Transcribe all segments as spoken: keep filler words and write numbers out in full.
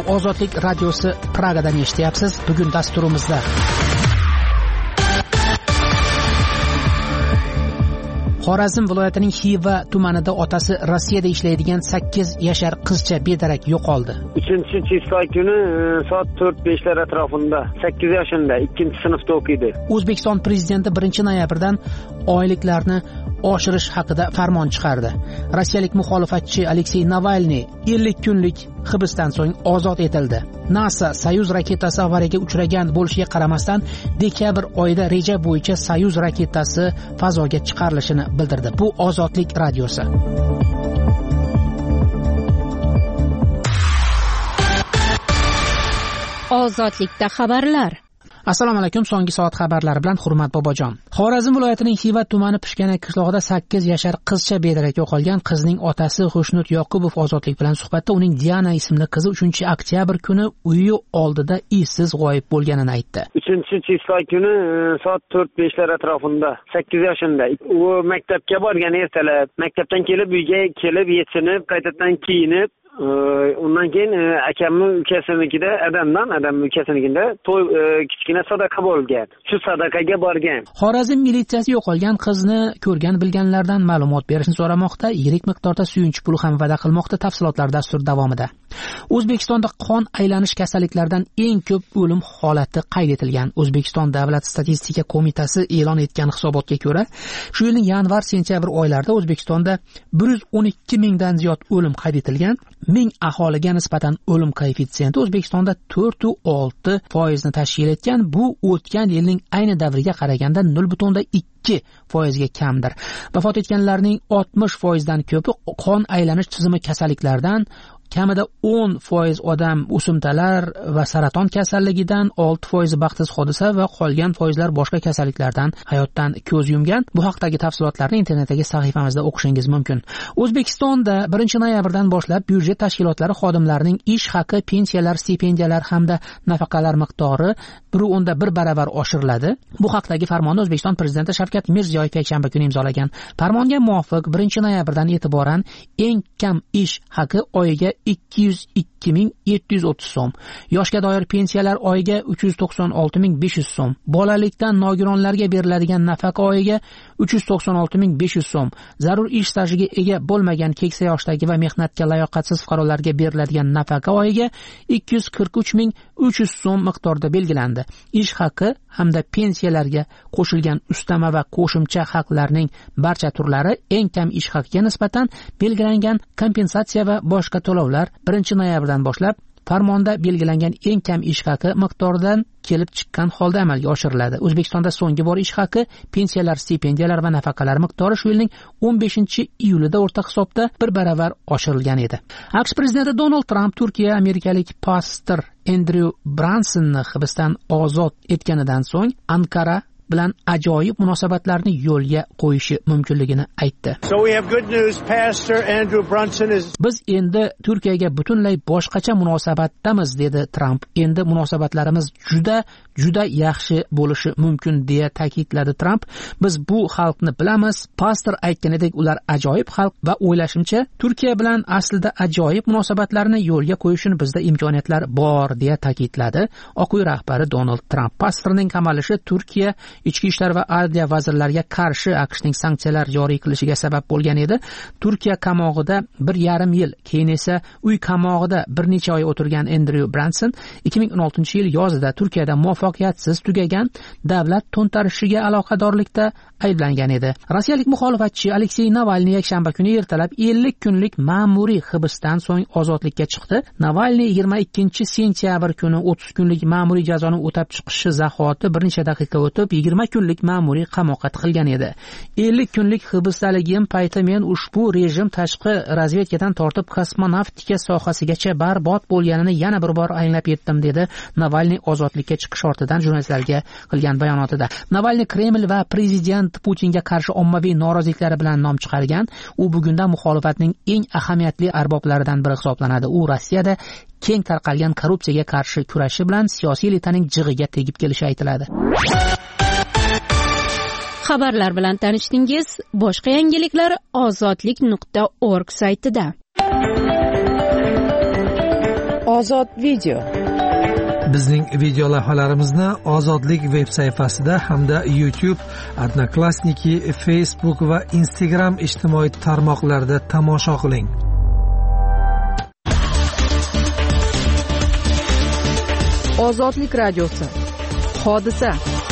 Ozodlik radiosi Pragadan eshityapsiz. Bugun dasturimizda Xorazm viloyatining Xiva tumanida otasi Rossiyada ishlaydigan sakkiz yashar qizcha bedarak yo'qoldi. uchinchi chizma kuni soat to'rt beshlar atrofida sakkiz yoshida ikkinchi sinfda o'qiydi. O'zbekiston prezidenti birinchi noyabrdan oyliklarni oshirish haqida farmon chiqardi. Rossiyalik muxolifatchi Aleksey Navalniy ellik kunlik hibsdan so'ng ozod etildi. NASA Soyuz raketasi avariyaga uchragan bo'lishiga qaramasdan dekabr oyida reja bo'yicha Soyuz raketasi fazoga chiqarilishini bildirdi. Bu Ozodlik radiosi. Ozodlikda xabarlar. Assalomu alaykum, so'nggi soat xabarlari bilan Hurmat Bobojon. Xorazm viloyatining Xiva tumani Pishkanak qishlog'ida sakkiz yashar qizcha bedarak yo'qolgan. Qizning otasi Xushnud Yoqubov Ozodlik bilan suhbatda uning Diana ismli qizi uchinchi oktyabr kuni uyi oldida izsiz g'oyib bo'lganini aytdi. uchinchi chizma kuni soat to'rt beshlar atrofida sakkiz yoshida u maktabga borgan ertalab. Maktabdan kelib uyga kelib yechinib, qaytadan kiyinib, undan keyin akamning ukasinikida adamdan adamning ukasinikida to'y kichkina sadaqa bo'lgan. Shu sadaqaga borgan. Xorazm militsiyasi yo'qolgan qizni ko'rgan bilganlardan ma'lumot berishni so'ramoqda. Yirik miqdorda suyunchi pul ham va'da qilmoqda. Tafsilotlar dastur davomida. O'zbekistonda qon aylanish kasalliklaridan eng ko'p o'lim holati qayd etilgan. O'zbekiston Davlat statistika qo'mitasi e'lon etgan hisobotga ko'ra, shu yilning yanvar-sentyabr oylarida O'zbekistonda bir yuz o'n ikki mingdan ziyod o'lim qayd etilgan. Ming aholiga nisbatan o'lim koeffitsiyenti O'zbekistonda to'rt nuqta olti foizni tashkil etgan. Bu o'tgan yilning ayni davriga qaraganda nol butun ikki foizga kamdir. Vafot etganlarning oltmish foizdan ko'pi qon aylanish tizimi kasalliklaridan, kamida o'n foiz odam o'simtalar va saraton kasalligidan, olti foiz baxtsiz hodisa va qolgan foizlar boshqa kasalliklardan hayotdan ko'z yumgan. Bu haqdagi tafsilotlarni internetdagi sahifamizda o'qishingiz mumkin. O'zbekistonda birinchi noyabrdan boshlab byudjet tashkilotlari xodimlarining ish haqi, pensiyalar, stipendiyalar hamda nafaqalar miqdori bir o'nda bir baravar oshiriladi. Bu haqdagi farmonni O'zbekiston prezidenti Shavkat Mirziyoyev yakshanba kuni imzolagan. Farmonga muvofiq birinchi noyabrdan e'tiboran eng kam ish haqi oyiga ikki yuz ikki ming yetti yuz o'ttiz so'm, yoshga doir pensiyalar oyiga uch yuz to'qson olti ming besh yuz so'm, bolalikdan nogironlarga beriladigan nafaqa oyiga uch yuz to'qson olti ming besh yuz so'm, zarur ish stajiga ega bo'lmagan keksa yoshdagi va mehnatga layoqatsiz fuqarolarga beriladigan nafaqa oyiga ikki yuz qirq uch ming uch yuz so'm miqdorda belgilandi. Ish haqi hamda pensiyalarga qo'shilgan ustama va qo'shimcha haqlarning barcha turlari eng kam ish haqiga nisbatan belgilangan kompensatsiya va boshqa to'lovlar birinchi noyabrdan boshlab farmonda belgilangan eng kam ish haqi miqdoridan kelib chiqqan holda amalga oshiriladi. O'zbekistonda so'nggi bor ish haqi, pensiyalar, stipendiyalar va nafaqalar miqdori shu yilning o'n beshinchi iyulida o'rta hisobda bir baravar oshirilgan edi. AQSh prezidenti Donald Tramp Turkiya amerikalik pastor Endryu Bransonni hibsdan ozod etganidan so'ng Ankara bilan ajoyib munosabatlarni yo'lga qo'yishi mumkinligini aytdi. So we have good news. Pastor Andrew Brunson is Biz endi Turkiyaga butunlay boshqacha munosabatdamiz, dedi Tramp. Endi munosabatlarimiz juda juda yaxshi bo'lishi mumkin, deya ta'kidladi Tramp. Biz bu xalqni bilamiz. Pastor aytganidek, ular ajoyib xalq va o'ylashimcha Turkiya bilan aslida ajoyib munosabatlarni yo'lga qo'yishning bizda imkoniyatlar bor, deya ta'kidladi Oq uy rahbari Donald Tramp. Pastorning qamalishi Turkiya ichki ishlar va adliya vazirlariga qarshi AQShning sanksiyalar joriy qilishiga sabab bo'lgan edi. Turkiya qamog'ida bir yarim yil, keyin esa uy qamog'ida bir necha oy o'tirgan Endryu Branson ikki ming o'n oltinchi yil yozida Turkiyada muvaffaqiyatsiz tugagan davlat to'ntarishiga aloqadorlikda ayblangan edi. Rossiyalik muxolifatchi Aleksey Navalniy yakshanba kuni ertalab ellik kunlik ma'muriy hibsdan so'ng ozodlikka chiqdi. Navalniy yigirma ikkinchi sentyabr kuni o'ttiz kunlik ma'muriy jazoni o'tab chiqishi zahoti bir necha daqiqa o'tib yigirma kunlik ma'muriy qamoqqa tiqilgan edi. ellik kunlik hibsdaligim payti men ushbu rejim tashqi razvedkadan tortib kosmonavtika sohasigacha barbod bo'lganini yana bir bor anglab yetdim, dedi Navalniy ozodlikka chiqish ortidan jurnalistlarga qilgan bayonotida. Navalniy Kreml va prezident Putinga qarshi ommaviy noroziliklari bilan nom chiqargan. U bugunda muxolifatning eng ahamiyatli arboblaridan biri hisoblanadi. U Rossiyada keng tarqalgan korrupsiyaga qarshi kurashi bilan siyosiy elitaning jig'iga tegib kelishi aytiladi. Xabarlar bilan tanishdingiz. Boshqa yangiliklar ozodlik nuqta org saytida. Ozod video. Bizning video lavhalarimizni Ozodlik veb sayfasida hamda YouTube, Odnoklassniki, Facebook va Instagram ijtimoiy tarmoqlarida tomosha qiling. Ozodlik radiosi. Hodisa.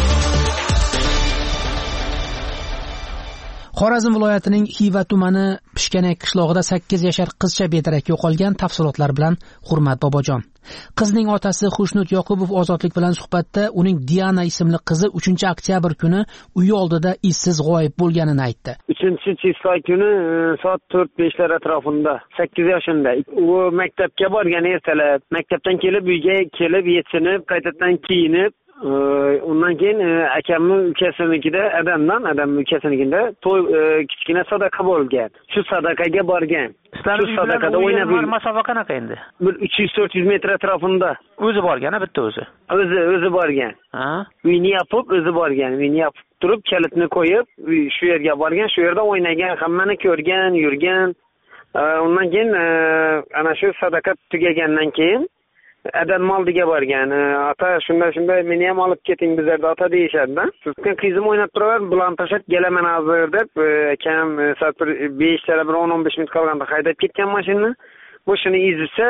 Xorazm viloyatining Xiva tumani Pishkanak qishlog'ida sakkiz yashar qizcha bedarak yo'qolgan. Tafsilotlar bilan Hurmat Bobojon. Qizning otasi Xushnut Yoqubov Ozodlik bilan suhbatda uning Diana ismli qizi uchinchi oktyabr kuni uyi oldida izsiz g'oyib bo'lganini aytdi. uchinchi chizma kuni soat to'rt beshlar atrofida sakkiz yoshida u maktabga borgan ertalab. Maktabdan kelib uyga kelib yetsinib, qaytadan kiyinib, undan keyin akamning ukasinikida adamdan, adamning ukasinikida to'y kichkina sadaqa bo'lgan. Shu sadaqaga borgan. Shu sadaqada o'ynab yurgan. Masofa qanaqa endi? Bir uch yuz to'rt yuz metr atrofida. O'zi borgan, bitta o'zi. O'zi, o'zi borgan. Ha? Uyni yopib, o'zi borgan. Uyni yopib turib, kalitni qo'yib, shu yerga borgan, shu yerda o'ynagan, hammani ko'rgan, yurgan. Undan keyin ana shu sadaqa tugagandan keyin adam oldiga borgan. Ota shunday shunday meni ham olib keting bizlarda ota deyishadi-da. Sizga qizim o'ynab turaver, bilan tashlab kelaman hozir deb, akam soat besh bir o'n o'n besh minut qolganda haydab ketgan mashinani. Bu shuni izlsa,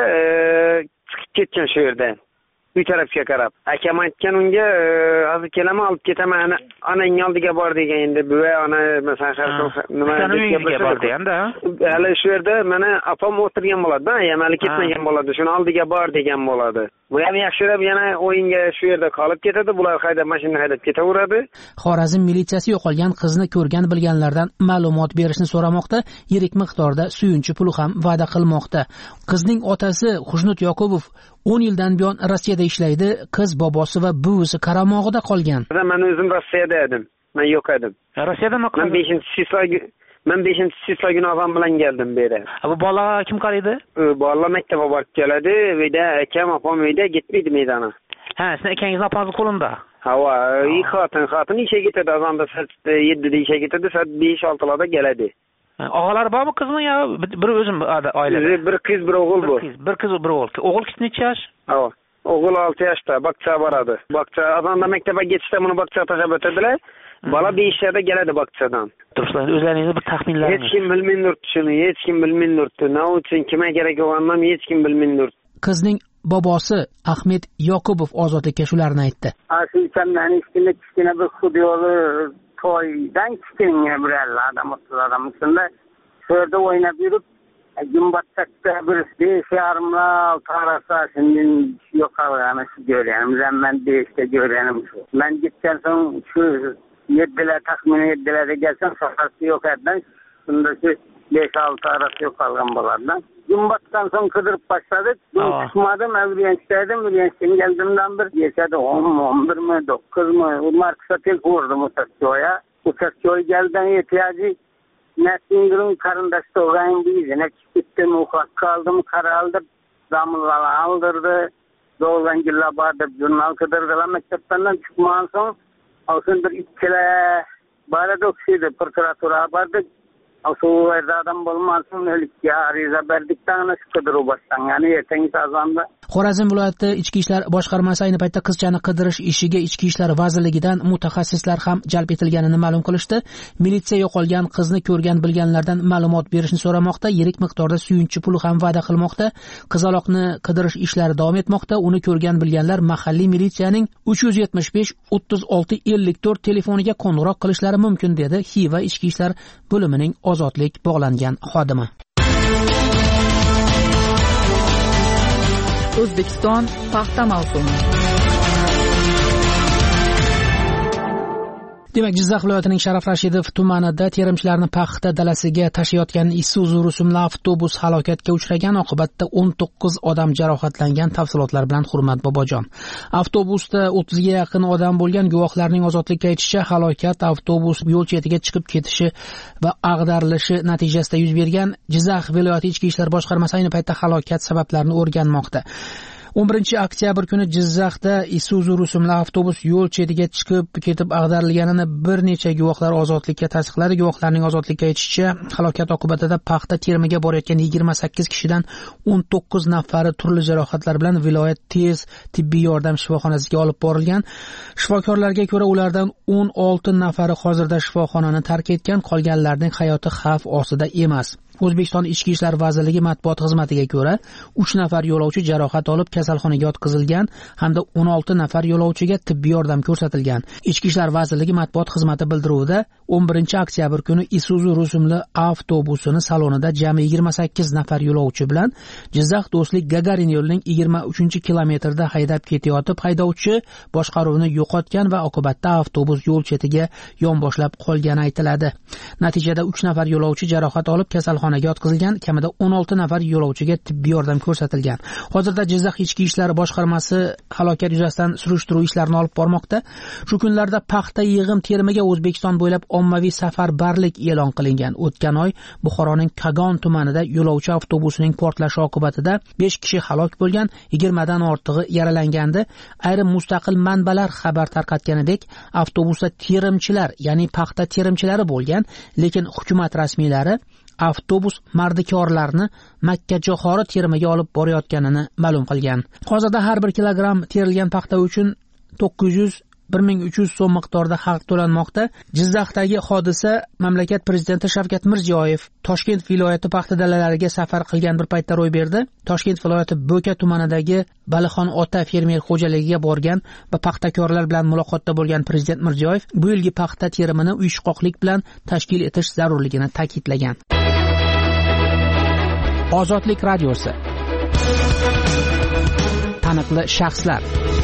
chiqib ketgan shu yerdan. Uy tarafga qarab. Akam aytgan unga, hozir kelaman, olib ketaman, onang oldiga bor degan. Endi buva ona masalan nima deb bor deganda. Hali shu yerda mana opam o'tirgan bo'ladi-da, ham hali ketmagan bo'ladi. Shuni oldiga bor degan bo'ladi. Bu ham yaxshirab yana o'yinga shu yerda qolib ketadi. Bular haydab mashina haydab ketaveradi. Xorazm militsiyasi yo'qolgan qizni ko'rgan bilganlardan ma'lumot berishni so'ramoqda, yirik miqdorda suyunchi puli ham va'da qilmoqda. Qizning otasi Xushnut Yoqubov o'n yildan buyon Rossiyada ishlaydi. Qiz bobosi va buvisi qaramog'ida qolgan. Men o'zim Rossiyada edim. Men yo'q edim. Rossiyada nima qildi? Men beshinchi sinfga men beshinchi sinfga gunohim bilan keldim bu yerga. Bu bola kim qaraydi? Bola maktabga borib keladi, uyda akam, opam uyda ketmaydi maydona. Ha, sizning akangiz opangizning qo'linda. Havo, i xotin, xotin ishga ketadi, azonda soat yettida ishga ketadi, soat besh oltilarda keladi. Og'alar bormi qizmi yo bir o'zim oilada? Bir qiz, bir o'g'il bu. Bir qiz, bir o'g'il. O'g'il necha yosh? Havo. O'g'il olti yoshda, baqcha boradi. Baqcha azonda maktabga ketishda buni baqcha tashlab o'tadilar. Bola beshda keladi baqchadan. Turishlar o'zlaringizni bir taxminlaringiz. Hech kim bilmaydi shuni, hech kim bilmaydi. Nima uchun kimga kerak bo'lganini hech kim bilmaydi. Qizning bobosi Ahmed Yoqubov Ozodlikka shularni aytdi. Aslida kichkina kichkina bir xudiyoli to'ydan kichkina bir adam, o'ttiz adam shunda shu yerda o'ynab yurib, Gumbattakda bir besh yarim olti arası şimdi yok kalganı şu görüyorum. Ben beşte görüyorum şu. Ben gitken son şu yediler tahmin yediler de gelsen sokakta yok eden. Şunda şu beş altı arası yok kalgan bulardan. Gumbattan son kıdırıp başladık. Ben çıkmadım, evliyençteydim. Evliyençten geldiğimden bir geçedi on mu, on bir mi, dokuz mu? Onlar kısa tel vurdum uçakçıya. Uçakçıya gelden ihtiyacı Nesingir'in karındaşta olayım değildi. Ne gittim, ufak kaldım, karaldı, damlalar aldırdı. Doğulan gilla bardı, jurnal kıdırdılar. Mektepten çıkmadan sonra olsun bir ikkile bari doksiydi, prokuratura bardı. Olsun verdi adam bulmasın, öylükçe ariza verdikten nasıl kıdırı baştan. Yani erteniz azandı. Xorazm viloyati Ichki ishlar boshqarmasi ayni paytda qizchani qidirish ishiga Ichki ishlar vazirligidan mutaxassislar ham jalb etilganini ma'lum qilishdi. Militsiya yo'qolgan qizni ko'rgan bilganlardan ma'lumot berishni so'ramoqda, yirik miqdorda suyunchi pul ham va'da qilmoqda. Qizaloqni qidirish ishlari davom etmoqda. Uni ko'rgan bilganlar mahalliy militsiyaning uch yuz yetmish besh o'ttiz olti ellik to'rt telefoniga qo'ng'iroq qilishlari mumkin dedi Xiva Ichki ishlar bo'limining Ozodlik bog'langan xodimi. O'zbekiston paxta mavsumi. Demak, Jizzax viloyatining Sharaf Rashidov tumanida terimchilarni paxta dalasiga tashiyotgan Isuzu rusumli avtobus halokatga uchragan, oqibatda o'n to'qqiz odam jarohatlangan. Tafsilotlar bilan Hurmat Bobojon. Avtobusda o'ttizga yaqin odam bo'lgan. Guvohlarning Ozodlikka aytishicha, halokat avtobus yo'l chetiga chiqib ketishi va ag'darilishi natijasida yuz bergan. Jizzax viloyati Ichki ishlar boshqarmasi ayni paytda halokat sabablarini o'rganmoqda. o'n birinchi oktyabr kuni Jizzaxda Isuzu rusumli avtobus yo'l chetiga chiqib ketib ag'darilganini bir necha guvohlar ozodlikka tasdiqladi. Guvohlarning ozodlikka aytishicha, halokat oqibatida paxta terimiga borayotgan yigirma sakkiz kishidan o'n to'qqiz nafari turli jarohatlar bilan viloyat tez tibbiy yordam shifoxonasiga olib borilgan. Shifokorlarga ko'ra, ulardan o'n olti nafari hozirda shifoxonani tark etgan, qolganlarning hayoti xavf ostida emas. O'zbekiston Ichki ishlar vazirligi matbuot xizmatiga ko'ra, uch nafar yo'lovchi jarohat olib kasalxonaga yotqizilgan hamda o'n olti nafar yo'lovchiga tibbiy yordam ko'rsatilgan. Ichki ishlar vazirligi matbuot xizmati bildiruvida, o'n birinchi oktyabr kuni Isuzu rusumli avtobusini salonida jami yigirma sakkiz nafar yo'lovchi bilan Jizzax Do'stlik Gagarin yo'lining yigirma uchinchi kilometrida haydab ketayotib, haydovchi boshqaruvni yo'qotgan va oqibatda avtobus yo'l chetiga yonboshlab qolgani aytiladi. Natijada uch nafar yo'lovchi jarohat olib kasalxonaga yotqizilgan, kamida o'n olti nafar yo'lovchiga tibbiy yordam ko'rsatilgan. Hozirda Jizzax Ichki ishlar boshqarmasi halokat yuzasidan surishtiruv ishlarini olib bormoqda. Shu kunlarda paxta yig'im terimiga O'zbekiston bo'ylab ommaviy safarbarlik e'lon qilingan. O'tgan oy Buxoroning Kogon tumanida yo'lovchi avtobusining portlashi oqibatida besh kishi halok bo'lgan, yigirma dan ortig'i yaralangandi. Ayrim mustaqil manbalar xabar tarqatganidek, avtobusda terimchilar, ya'ni paxta terimchilari bo'lgan, lekin hukumat rasmiylari avtobus mardikorlarni Makkajo'xori terimiga olib borayotganini ma'lum qilgan. Hozirda har bir kilogramm terilgan paxta uchun to'qqiz yuz bir ming uch yuz so'm miqdorida haq to'lanmoqda. Jizzaxdagi hodisa mamlakat prezidenti Shavkat Mirziyoyev Toshkent viloyati paxta dalalariga safar qilgan bir paytda ro'y berdi. Toshkent viloyati Bo'ka tumanidagi Balixon ota fermer xo'jaligiga borgan va paxtakorlar bilan muloqotda bo'lgan prezident Mirziyoyev bu yilgi paxta terimini uyushqoqlik bilan tashkil etish zarurligini ta'kidlagan. Ozodlik radiosi. Taniqli shaxslar.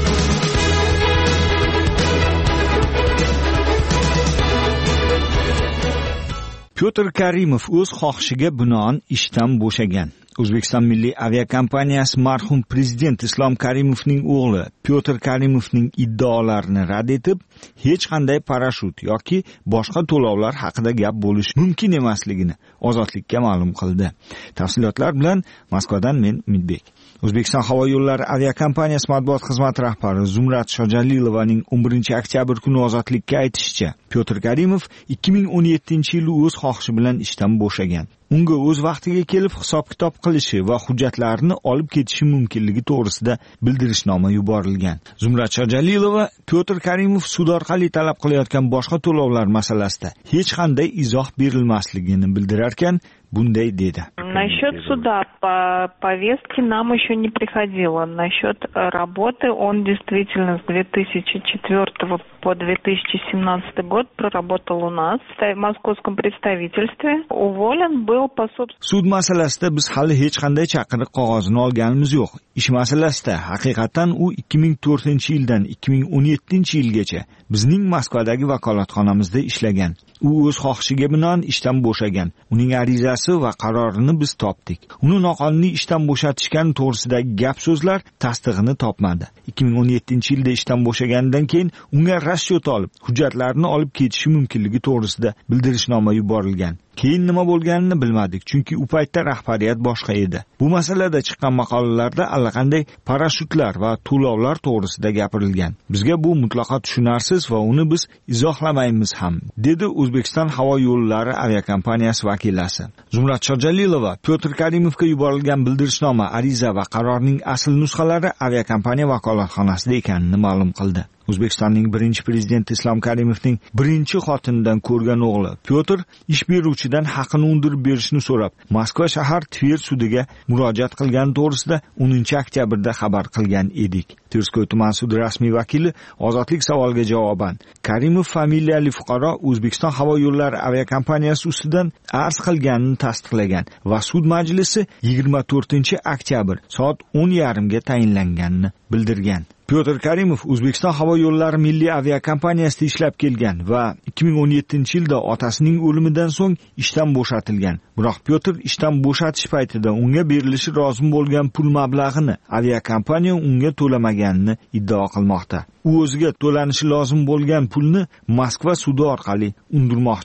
Pyotr Karimov o'z xohishiga binoan ishdan bo'shagan. O'zbekiston Milliy aviakompaniyasi marhum prezident Islom Karimovning o'g'li Pyotr Karimovning iddaolarini rad etib, hech qanday parashyut yoki boshqa to'lovlar haqida gap bo'lishi mumkin emasligini Ozodlikka ma'lum qildi. Tafsilotlar bilan Moskvadan men Umidbek. O'zbekiston havo yo'llari aviakompaniyasi matbuot xizmati rahbari Zumrat Shojalilovaning o'n birinchi oktyabr kuni Ozodlikka aytishicha, Pyotr Karimov ikki ming o'n yettinchi yil o'z xohishi bilan ishdan bo'shagan. Unga o'z vaqtiga kelib hisob-kitob qilishi va hujjatlarini olib ketishi mumkinligi to'g'risida bildirishnoma yuborilgan. Zumrat Shojalilova Pyotr Karimov sud orqali talab qilayotgan boshqa to'lovlar masalasida hech qanday izoh berilmasligini bildirarkan, bunday dedi. Насчет суда по повестке нам еще не приходило. Насчет работы он действительно с две тысячи четвёртого по две тысячи семнадцатый год проработал у нас в московском представительстве. Уволен был по собственному. Sud masalasida biz hali hech qanday chaqiriq qog'ozini olganimiz yo'q. Ish masalasida haqiqatan u ikki ming to'rtinchi yildan ikki ming o'n yettinchi yilgacha bizning Moskvadagi vakolatxonamizda ishlagan. U o'z xohishiga binoan ishdan bo'shagan. Uning arizasi va qarorini biz topdik. Uni noqonuniy ishdan bo'shatishgan to'g'risidagi gap so'zlar tasdig'ini topmadi. ikki ming o'n yettinchi yilda ishdan bo'shaganidan keyin unga расчет olib, hujjatlarini olib ketishi mumkinligi to'g'risida bildirishnoma yuborilgan. Keyin nima bo'lganini bilmadik, chunki u paytda rahbariyat boshqa edi. Bu masalada chiqqan maqolalarda allaqanday parashyutlar va to'lovlar to'g'risida gapirilgan. Bizga bu mutlaqo tushunarsiz va uni biz izohlamaymiz ham, dedi O'zbekiston havo yo'llari aviakompaniyasi vakilasi. Zumrat Shojalilova Pyotr Karimovga yuborilgan bildirishnoma, ariza va qarorning asl nusxalari aviakompaniya vakolatxonasida ekanini ma'lum qildi. O'zbekistonning birinchi prezidenti Islom Karimovning birinchi xotinidan ko'rgan o'g'li Pyotr ish beruvchidan haqini undirib berishni so'rab, Moskva shahar Tver sudiga murojaat qilgani to'g'risida o'ninchi oktyabrda xabar qilgan edik. Terskoy tuman sudi rasmiy vakili Ozodlik savoliga javoban, Karimov familiyali fuqaro O'zbekiston havo yo'llari aviakompaniyasi ustidan arz qilganini tasdiqlagan va sud majlisi yigirma to'rtinchi oktyabr soat o'n yarim ga tayinlanganini bildirgan. Pyotr Karimov O'zbekiston havo yo'llari milliy aviakompaniyasida ishlab kelgan va ikki ming o'n yettinchi yilda otasining o'limidan so'ng ishdan bo'shatilgan. Biroq Pyotr ishdan bo'shatish paytida unga berilishi lozim bo'lgan pul mablag'ini aviakompaniya unga to'lamaganini iddao qilmoqda. U o'ziga to'lanishi lozim bo'lgan pulni Moskva sudi orqali undirmoqchi.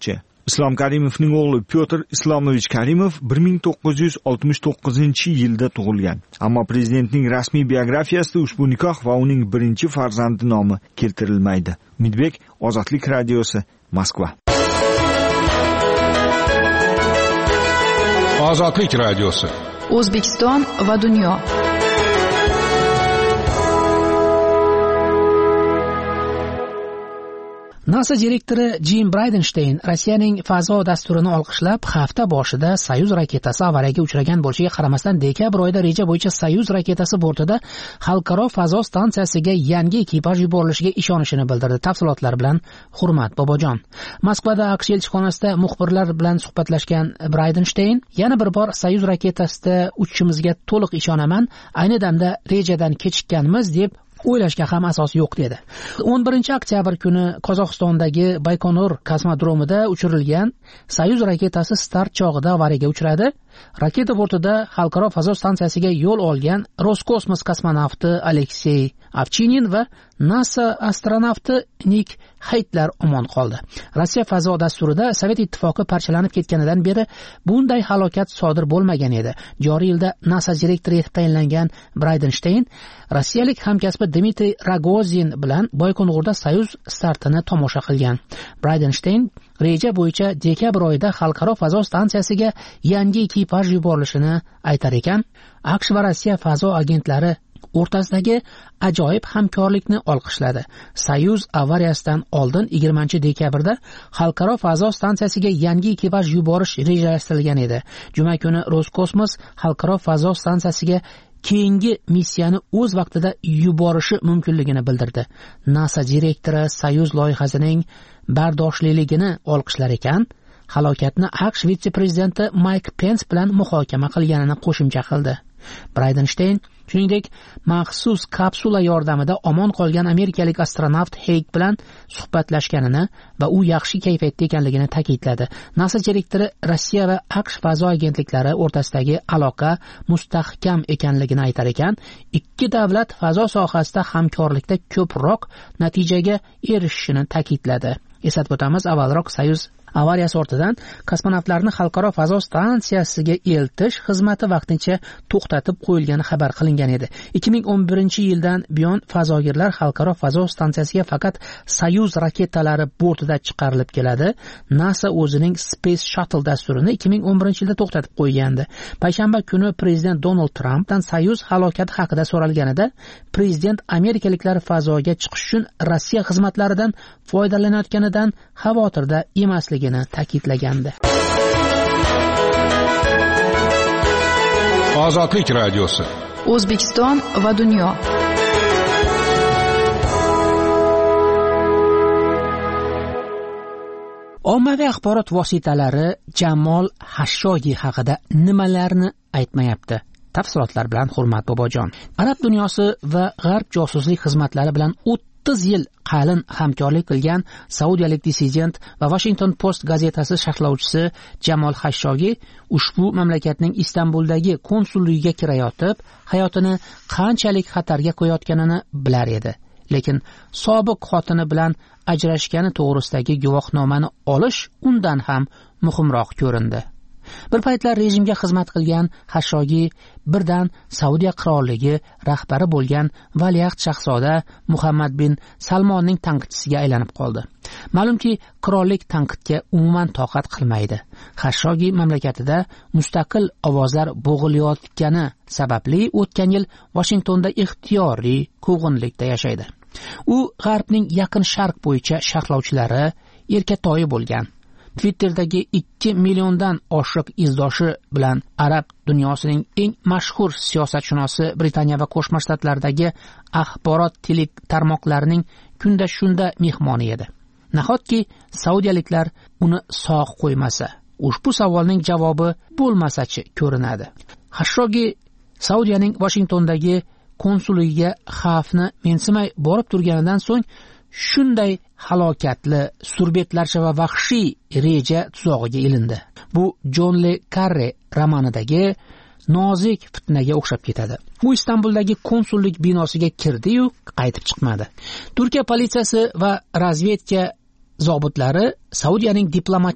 Islom Karimovning o'g'li Pyotr Islomovich Karimov bir ming to'qqiz yuz oltmish to'qqizinchi yilda tug'ilgan. Ammo prezidentning rasmiy biografiyasida ushbu nikoh va uning birinchi farzandi nomi keltirilmaydi. Umidbek, Ozodlik radiosi, Moskva. Ozodlik radiosi. O'zbekiston va dunyo. NASA direktori Jim Bridenstine Rossiyaning fazo dasturini olqishlab, hafta boshida Soyuz raketasi avariyaga uchragan bo'lishiga qaramasdan dekabr oyida reja bo'yicha Soyuz raketasi bortida xalqaro fazo stansiyasiga yangi ekipaj yuborilishiga ishonishini bildirdi. Tafsilotlar bilan Hurmat Bobojon. Moskvada AQSh elchixonasida muxbirlar bilan suhbatlashgan Bridenstine yana bir bor Soyuz raketasida uchishimizga to'liq ishonaman, ayni damda rejadan kechikkanmiz deb o'ylashga ham asos yo'q dedi. o'n birinchi oktyabr kuni Qozog'istondagi Baykonur kosmodromida uchirilgan Soyuz raketasi start chog'ida avariyaga uchradi. Raketa bortida xalqaro fazo stansiyasiga yo'l olgan Roskosmos kosmonavti Aleksey Ovchinin va NASA astronavti Nik Haytlar omon qoldi. Rossiya fazo dasturida Sovet ittifoqi parchalanib ketganidan beri bunday halokat sodir bo'lmagan edi. Joriy yilda NASA direktori etib tayinlangan Bridenstine rossiyalik hamkasbi Dmitriy Rogozin bilan Baykonurda Soyuz startini tomosha qilgan. Bridenstine reja bo'yicha dekabr oyida xalqaro fazo stansiyasiga yangi ekipaj yuborilishini aytar ekan, AQSh va Rossiya fazo agentlari o'rtasidagi ajoyib hamkorlikni olqishladi. Soyuz avariyasidan oldin yigirmanchi dekabrda xalqaro fazo stansiyasiga yangi ekipaj yuborish rejalashtirilgan edi. Juma kuni Roskosmos xalqaro fazo stansiyasiga keyingi missiyani o'z vaqtida yuborishi mumkinligini bildirdi. NASA direktori Soyuz loyihasining bardoshliligini olqishlar ekan, halokatni AQSh vitse-prezidenti Mike Pence bilan muhokama qilganini qo'shimcha qildi. Bridenstine shuningdek maxsus kapsula yordamida omon qolgan amerikalik astronavt Hayk bilan suhbatlashganini va u yaxshi kayfiyatda ekanligini ta'kidladi. NASA direktori Rossiya va AQSh fazo agentliklari o'rtasidagi aloqa mustahkam ekanligini aytar ekan, ikki davlat fazo sohasida hamkorlikda ko'proq natijaga erishishini ta'kidladi. Eslatib o'tamiz, avvalroq Soyuz avariyasi ortidan kosmonavtlarni xalqaro fazo stansiyasiga eltish xizmati vaqtincha to'xtatib qo'yilgani xabar qilingan edi. ikki ming o'n birinchi yildan buyon fazogirlar xalqaro fazo stansiyasiga faqat Soyuz raketalari bortida chiqarilib keladi. NASA o'zining Space Shuttle dasturini ikki ming o'n birinchi yilda to'xtatib qo'ygandi. Payshanba kuni prezident Donald Trampdan Soyuz halokati haqida so'ralganida, prezident amerikaliklar fazoga chiqish uchun Rossiya xizmatlaridan foydalanayotganidan xavotirda emasligini ta'kidlagandi. Ozodlik radiosi. O'zbekiston va dunyo. Ommaviy axborot vositalari Jamol Xashoggi haqida nimalarni aytmayapti? Tafsilotlar bilan Hurmat Bobojon. Arab dunyosi va G'arb josuslik xizmatlari bilan o'ttiz yil qalin hamkorlik qilgan saudiyalik dissident va Washington Post gazetasi sharhlovchisi Jamol Xashoggi ushbu mamlakatning Istanbuldagi konsulligiga kirayotib, hayotini qanchalik xatarga qo'yayotganini bilar edi. Lekin sobiq xotini bilan ajrashgani to'g'risidagi guvohnomani olish undan ham muhimroq ko'rindi. Bir paytlar rejimga xizmat qilgan Xashoggi birdan Saudiya qirolligi rahbari bo'lgan valiahd shahzoda Muhammad bin Salmonning tanqidchisiga aylanib qoldi. Ma'lumki, qirollik tanqidga umuman toqat qilmaydi. Xashoggi mamlakatida mustaqil ovozlar bo'g'ilayotgani sababli o'tgan yil Washingtonda ixtiyoriy quvg'inlikda yashaydi. U G'arbning Yaqin Sharq bo'yicha sharhlovchilari erkatoyi bo'lgan. Twitter'dagi ikki milliondan oshiq izdoshi bilan arab dunyosining eng mashhur siyosatshunosi Britaniya va Qo'shma Shtatlardagi axborot tele tarmoqlarining kunda shunda mehmoni edi. Nahotki saudiyaliklar uni sog' qo'ymasa, ushbu savolning javobi bo'lmasachi ko'rinadi. Xashoggi Saudiyaning Washingtondagi konsulligiga xavfni mensimay borib turganidan so'ng shunday halokatli, surbetlarcha va vahshiy reja tuzog'iga ilindi. Bu John Le Carre romanidagi nozik fitnaga o'xshab ketadi. U Istanbuldagi konsullik binosiga kirdi-yu, qaytib chiqmadi. Turkiya politsiyasi va razvedka zobitlari Saudiyaning diplomatik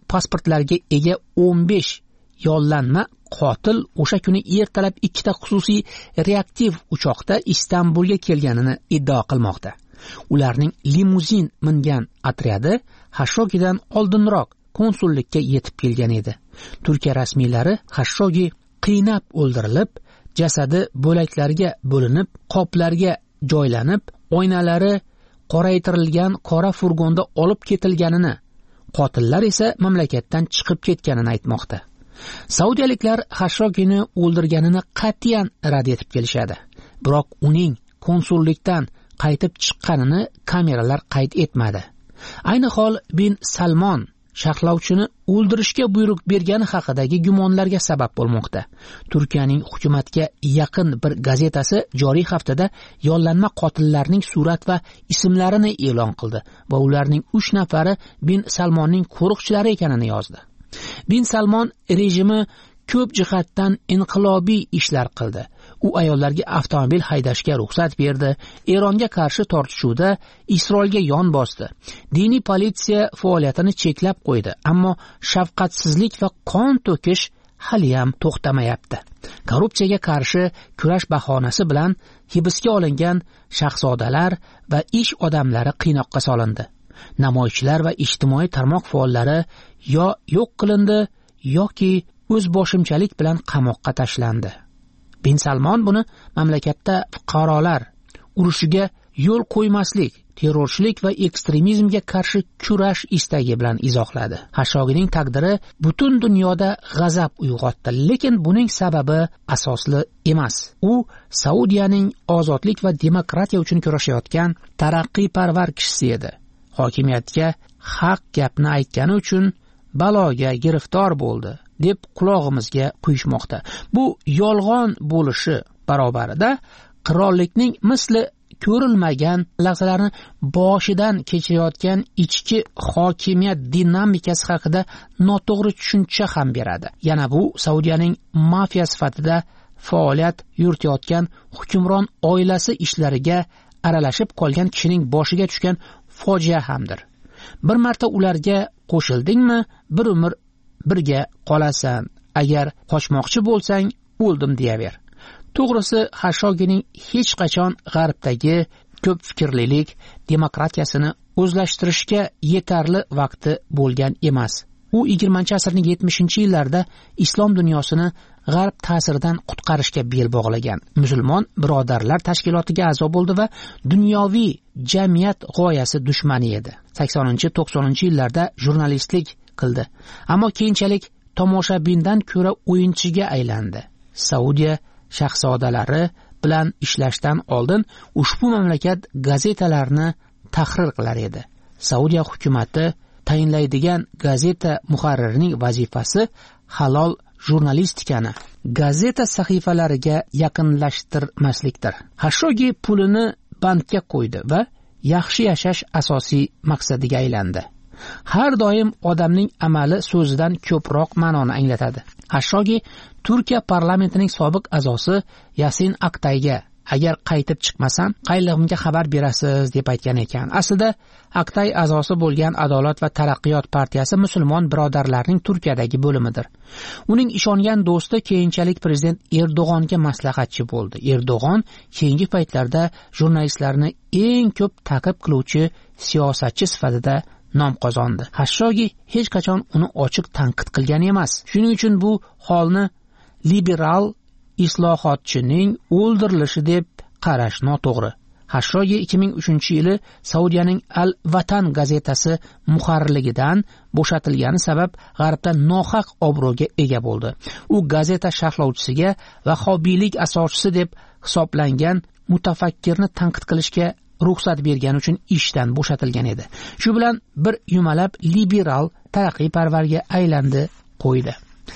pasportlarga ega o'n besh yollanma qotil o'sha kuni ertalab ikkita xususiy reaktiv uchoqda Istanbulga kelganini iddao qilmoqda. Ularning limuzin mingan otryadi Xashoggidan oldinroq konsullikka yetib kelgan edi. Turkiya rasmiylari Xashoggi qiynab o'ldirilib, jasadi bo'laklarga bo'linib, qoplarga joylanib, oynalari qoraytirilgan qora furgonda olib ketilganini, qotillar esa mamlakatdan chiqib ketganini aytmoqda. Saudiyaliklar Xashoggini o'ldirganini qat'iyan rad etib kelishadi. Biroq uning konsullikdan qaytib chiqqanini kameralar qayd etmadi. Ayni hol bin Salmon sharhlovchini o'ldirishga buyruq bergani haqidagi gumonlarga sabab bo'lmoqda. Turkiyaning hukumatga yaqin bir gazetasi joriy haftada yollanma qotillarning surat va ismlarini e'lon qildi va ularning uch nafari bin Salmonning qo'riqchilari ekanini yozdi. Bin Salmon rejimi ko'p jihatdan inqilobiy ishlar qildi. U ayollarga avtomobil haydashga ruxsat berdi, Eronga qarshi tortishuvda Isroilga yon bosdi. Diniy politsiya faoliyatini cheklab qo'ydi, ammo shafqatsizlik va qon to'kish hali ham to'xtamayapti. Korrupsiyaga qarshi kurash bahonasi bilan hibsga olingan shahzodalar va ish odamlari qiynoqqa solindi. Namoyishchilar va ijtimoiy tarmoq faollari yo yo'q qilindi yoki o'zboshimchalik bilan qamoqqa tashlandi. Bin Salmon buni mamlakatda fuqarolar urushiga yo'l qo'ymaslik, terrorchilik va ekstremizmga qarshi kurash istagi bilan izohladi. Xashoggining taqdiri butun dunyoda g'azab uyg'otdi, lekin buning sababi asosli emas. U Saudiyaning ozodlik va demokratiya uchun kurashayotgan taraqqiyparvar kishisi edi. Hokimiyatga haq gapni aytgani uchun baloga giriftor bo'ldi deb qulog'imizga quyishmoqda. Bu yolg'on bo'lishi barobarida qirollikning misli ko'rilmagan lahzalarni boshidan kechirayotgan ichki hokimiyat dinamikasi haqida noto'g'ri tushuncha ham beradi. Yana bu Saudiyaning mafiya sifatida faoliyat yuritayotgan hukmron oilasi ishlariga aralashib qolgan kishining boshiga tushgan fojia hamdir. Bir marta ularga qo'shildingmi, bir umr birga qolasan. Agar qochmoqchi bo'lsang, o'ldim deyaver. To'g'risi, Xashoggining hech qachon g'arbdagi ko'p fikrlilik demokratiyasini o'zlashtirishga yetarli vaqti bo'lgan emas. U yigirmanchi asrning yetmishinchi yillarida islom dunyosini g'arb ta'siridan qutqarishga bel bog'lagan musulmon birodarlar tashkilotiga a'zo bo'ldi va dunyoviy jamiyat g'oyasi dushmani edi. saksoninchi to'qsoninchi yillarda jurnalistlik qildi, ammo keyinchalik tomoshabindan ko'ra o'yinchiga aylandi. Saudiya shahzodalari bilan ishlashdan oldin ushbu mamlakat gazetalarini tahrir qilar edi. Saudiya hukumati tayinlaydigan gazeta muharririning vazifasi halol jurnalistikani gazeta sahifalariga yaqinlashtirmaslikdir. Xashoggi pulini bankka qo'ydi va yaxshi yashash asosiy maqsadiga aylandi. Har doim odamning amali so'zidan ko'proq ma'noni anglatadi. Xashoggi Turkiya parlamentining sobiq a'zosi Yasin Aktayga agar qaytib chiqmasam, qaylig'imga xabar berasiz deb aytgan ekan. Aslida Aktay a'zosi bo'lgan Adolat va taraqqiyot partiyasi musulmon birodarlarning Turkiyadagi bo'limidir. Uning ishongan do'sti keyinchalik prezident Erdo'g'onga maslahatchi bo'ldi. Erdo'g'on keyingi paytlarda jurnalistlarni eng ko'p ta'qib qiluvchi siyosatchi sifatida nom qozondi. Xashoggi hech qachon uni ochiq tanqid qilgan emas. Shuning uchun bu holni liberal islohotchining o'ldirilishi deb qarash noto'g'ri. Xashoggi ikki ming uchinchi yili Saudiyaning Al-Vatan gazetasi muharrirligidan bo'shatilgani sabab g'arbda nohaq obro'ga ega bo'ldi. U gazeta sharhlovchisiga vahobiylik asoschisi deb hisoblangan mutafakkirni tanqid qilishga ruxsat bergani uchun ishdan bo'shatilgan edi. Shu bilan bir yumalab liberal taraqqiyparvarga aylandi qo'ydi.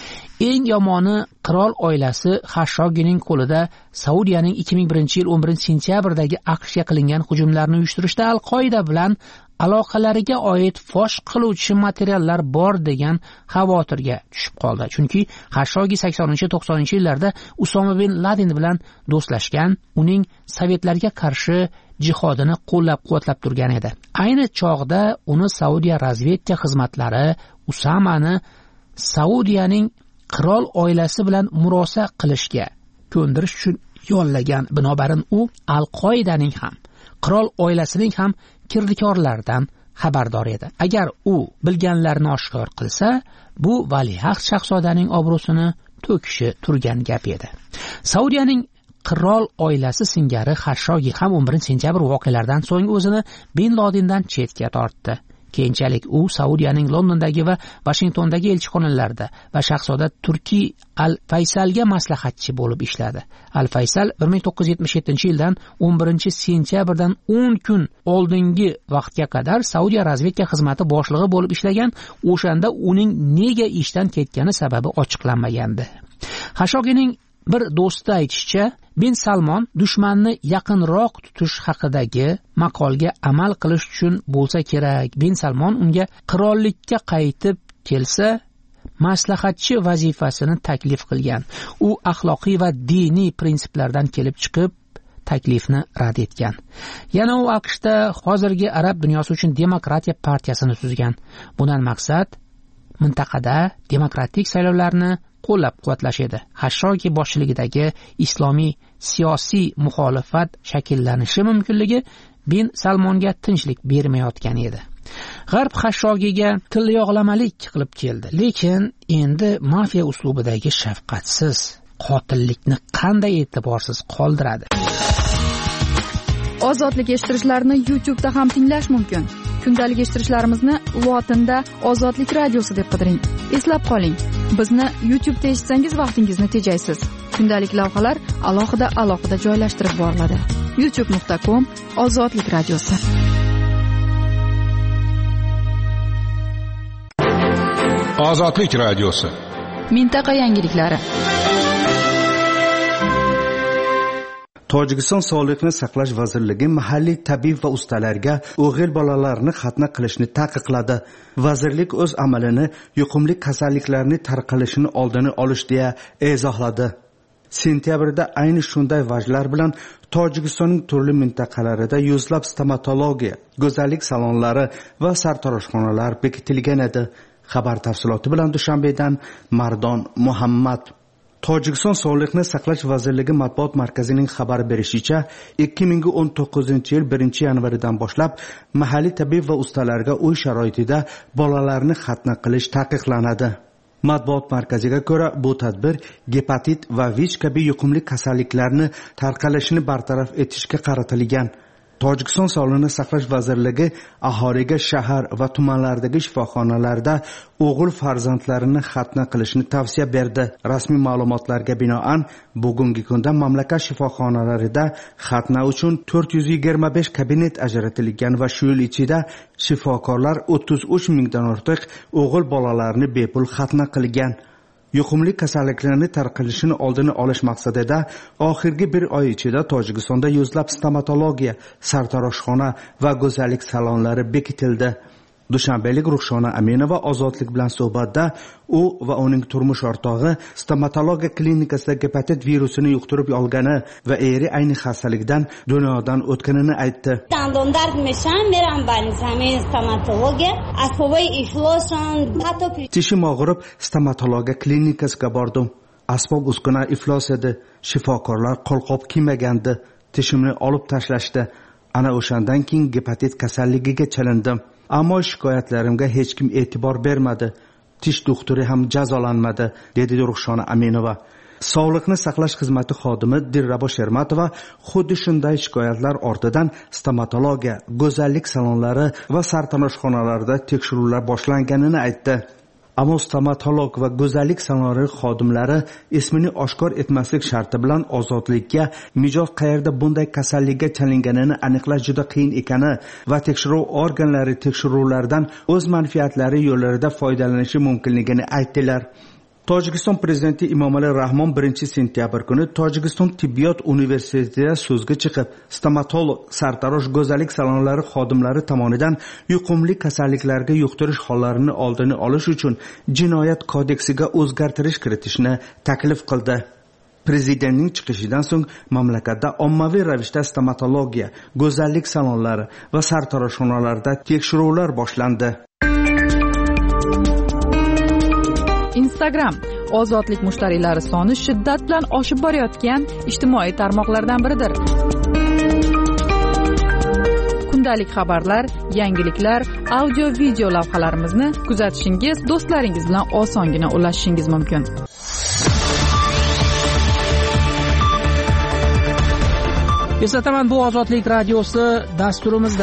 Eng yomoni qirol oilasi Xashoggining qo'lida Saudiyaning ikki ming birinchi yil o'n birinchi sentyabrdagi AQShga qilingan hujumlarni uyushtirishda Al-Qoida bilan aloqalariga oid fosh qiluvchi materiallar bor degan xavotirga tushib qoldi. Chunki Xashoggi saksoninchi to'qsoninchi yillarda Usoma bin Laden bilan do'stlashgan, uning sovetlarga qarshi jihodini qo'llab-quvvatlab turgan edi. Ayni chog'da uni Saudiya razvedka xizmatlari Usamani Saudiyaning qirol oilasi bilan murosa qilishga ko'ndirish uchun yollagan. Binobarin u Al-Qoidaning ham, qirol oilasining ham kirdikorlaridan xabardor edi. Agar u bilganlarini oshkor qilsa, bu valiahd shahzodaning obro'sini to'kishi turgan gap edi. Saudiyaning qirol oilasi singari Xashoggi ham o'n birinchi sentyabr voqealaridan so'ng o'zini Bin Ladendan chetga tortdi. Keyinchalik u Saudiyaning Londondagi va Washingtondagi elchixonalarida va shahzoda Turkiy Al-Faysalga maslahatchi bo'lib ishladi. Al-Faysal bir ming to'qqiz yuz yetmish yettinchi yildan o'n birinchi sentyabrdan o'n kun oldingi vaqtga qadar Saudiya razvedka xizmati boshlig'i bo'lib ishlagan. O'shanda uning nega ishdan ketgani sababi ochiqlanmagandi. Xashoggining bir do'sti aytishicha, Bin Salmon dushmanni yaqinroq tutish haqidagi maqolga amal qilish uchun bo'lsa kerak, Bin Salmon unga qirollikka qaytib kelsa maslahatchi vazifasini taklif qilgan. U axloqiy va diniy prinsiplardan kelib chiqib taklifni rad etgan. Yana u AQShda hozirgi arab dunyosi uchun demokratiya partiyasini tuzgan. Bundan maqsad mintaqada demokratik saylovlarni qo'llab-quvvatlash edi. Xashoggi boshchiligidagi islomiy siyosiy muxolifat shakllanishi mumkinligi Bin Salmonga tinchlik bermayotgan edi. G'arb Xashoggiga tilyog'lamalik qilib keldi, lekin endi mafiya uslubidagi shafqatsiz qotillikni qanday e'tiborsiz qoldiradi? Ozodlik eshittirishlarni YouTube da ham tinglash mumkin. Kundalik eshittirishlarimizni lotinda Ozodlik radiosi deb qidiring. Eslab qoling, bizni YouTube da eshitsangiz vaqtingizni tejaysiz. Kundalik lavhalar alohida alohida joylashtirib boriladi. youtube nuqta com Ozodlik radiosi. Ozodlik radiosi. Mintaqa yangiliklari. Tojikiston Sog'liqni saqlash vazirligi mahalliy tabib va ustalarga o'g'il bolalarni xatna qilishni taqiqladi. Vazirlik o'z amalini yuqumli kasalliklarni tarqalishini oldini olish deya izohladi. Sentyabrda ayni shunday vajlar bilan Tojikistonning turli mintaqalarida yuzlab stomatologiya, go'zallik salonlari va sartaroshxonalar bekitilgan edi. Xabar tafsiloti bilan Dushanbedan Mardon Muhammad. Tojikiston Sog'liqni saqlash vazirligi matbuot markazining xabar berishicha, ikki ming o'n to'qqizinchi yil birinchi yanvaridan boshlab mahalliy tabib va ustalarga uy sharoitida bolalarni xatna qilish taqiqlanadi. Matbuot markaziga ko'ra, bu tadbir gepatit va vich kabi yuqumli kasalliklarni tarqalishini bartaraf etishga qaratilgan. Tojikiston Sog'liqni saqlash vazirligi aholiga shahar va tumanlardagi shifoxonalarda o'g'il farzandlarini xatna qilishni tavsiya berdi. Rasmiy ma'lumotlarga binoan, bugungi kunda mamlakat shifoxonalarida xatna uchun to'rt yuz yigirma besh kabinet ajratilgan va shu yil ichida shifokorlar o'ttiz uch mingdan ortiq o'g'il bolalarni bepul xatna qilgan. Yuqumli kasalliklarni tarqalishini oldini olish maqsadida oxirgi bir oy ichida Tojikistonda yuzlab stomatologiya, sartaroshxona va go'zallik salonlari bekitildi. Dushanbelik Ruxshona Aminova Ozodlik bilan suhbatda u va uning turmush o'rtog'i stomatologiya klinikasida gepatit virusini yuqtirib olgani va eri ayni xastalikdan dunyodan o'tganini aytdi. دندان درد میشم میرم بالزمین stomatologiya asboboy iflosan hatto tishim og'rib stomatologiya klinikasiga bordim. Asbob uskuna iflos edi. Shifokorlar qo'lqop kiymagandi. Tishimni olib tashlashdi. Ana o'shandan keyin gepatit kasalligiga chalindim. Ammo shikoyatlarimga hech kim e'tibor bermadi. Tish doktori ham jazolanmadi, dedi Ruxshona Aminova. Sog'liqni saqlash xizmati xodimi Dilrabo Shermatova xuddi shunday shikoyatlar ortidan stomatologiya, go'zallik salonlari va sartaroshxonalarda tekshiruvlar boshlanganini aytdi. Ammo stomatolog va go'zallik salonlari xodimlari ismini oshkor etmaslik sharti bilan ozodlikka mijoz qayerda bunday kasallikka chalinganini aniqlash juda qiyin ekani va tekshiruv organlari tekshiruvlardan o'z manfaatlari yo'llarida foydalanishi mumkinligini aytdilar. Tojikiston prezidenti Emomali Rahmon birinchi sentyabr kuni Tojikiston tibbiyot universitetida so'zga chiqib, stomatolog, sartarosh, go'zallik salonlari xodimlari tomonidan yuqumli kasalliklarga yuqtirish hollarini oldini olish uchun jinoyat kodeksiga o'zgartirish kiritishni taklif qildi. Prezidentning chiqishidan so'ng mamlakatda ommaviy ravishda stomatologiya, go'zallik salonlari va sartaroshxonalarda tekshiruvlar boshlandi. Instagram ozodlik mushtariylari soni shiddat bilan oshib borayotgan ijtimoiy tarmoqlardan biridir. Kundalik xabarlar, yangiliklar, audio video lavhalarimizni kuzatishingiz, do'stlaringiz bilan osongina ulashishingiz mumkin. Eslataman, bu Ozodlik radiosi dasturimizda.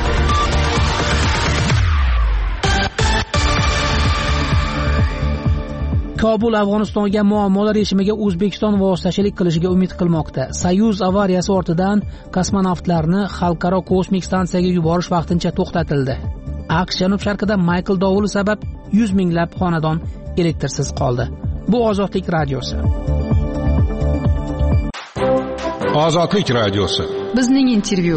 Kobul Afg'onistonga muammolar yechimiga O'zbekiston vositachilik qilishiga umid qilmoqda. Soyuz avariyasi ortidan kosmonavtlarni xalqaro kosmik stansiyaga yuborish vaqtincha to'xtatildi. AQSh janub-sharqida Michael dovuli sabab yuz minglab xonadon elektrsiz qoldi. Bu Ozodlik radiosi. Ozodlik radiosi. Bizning intervyu.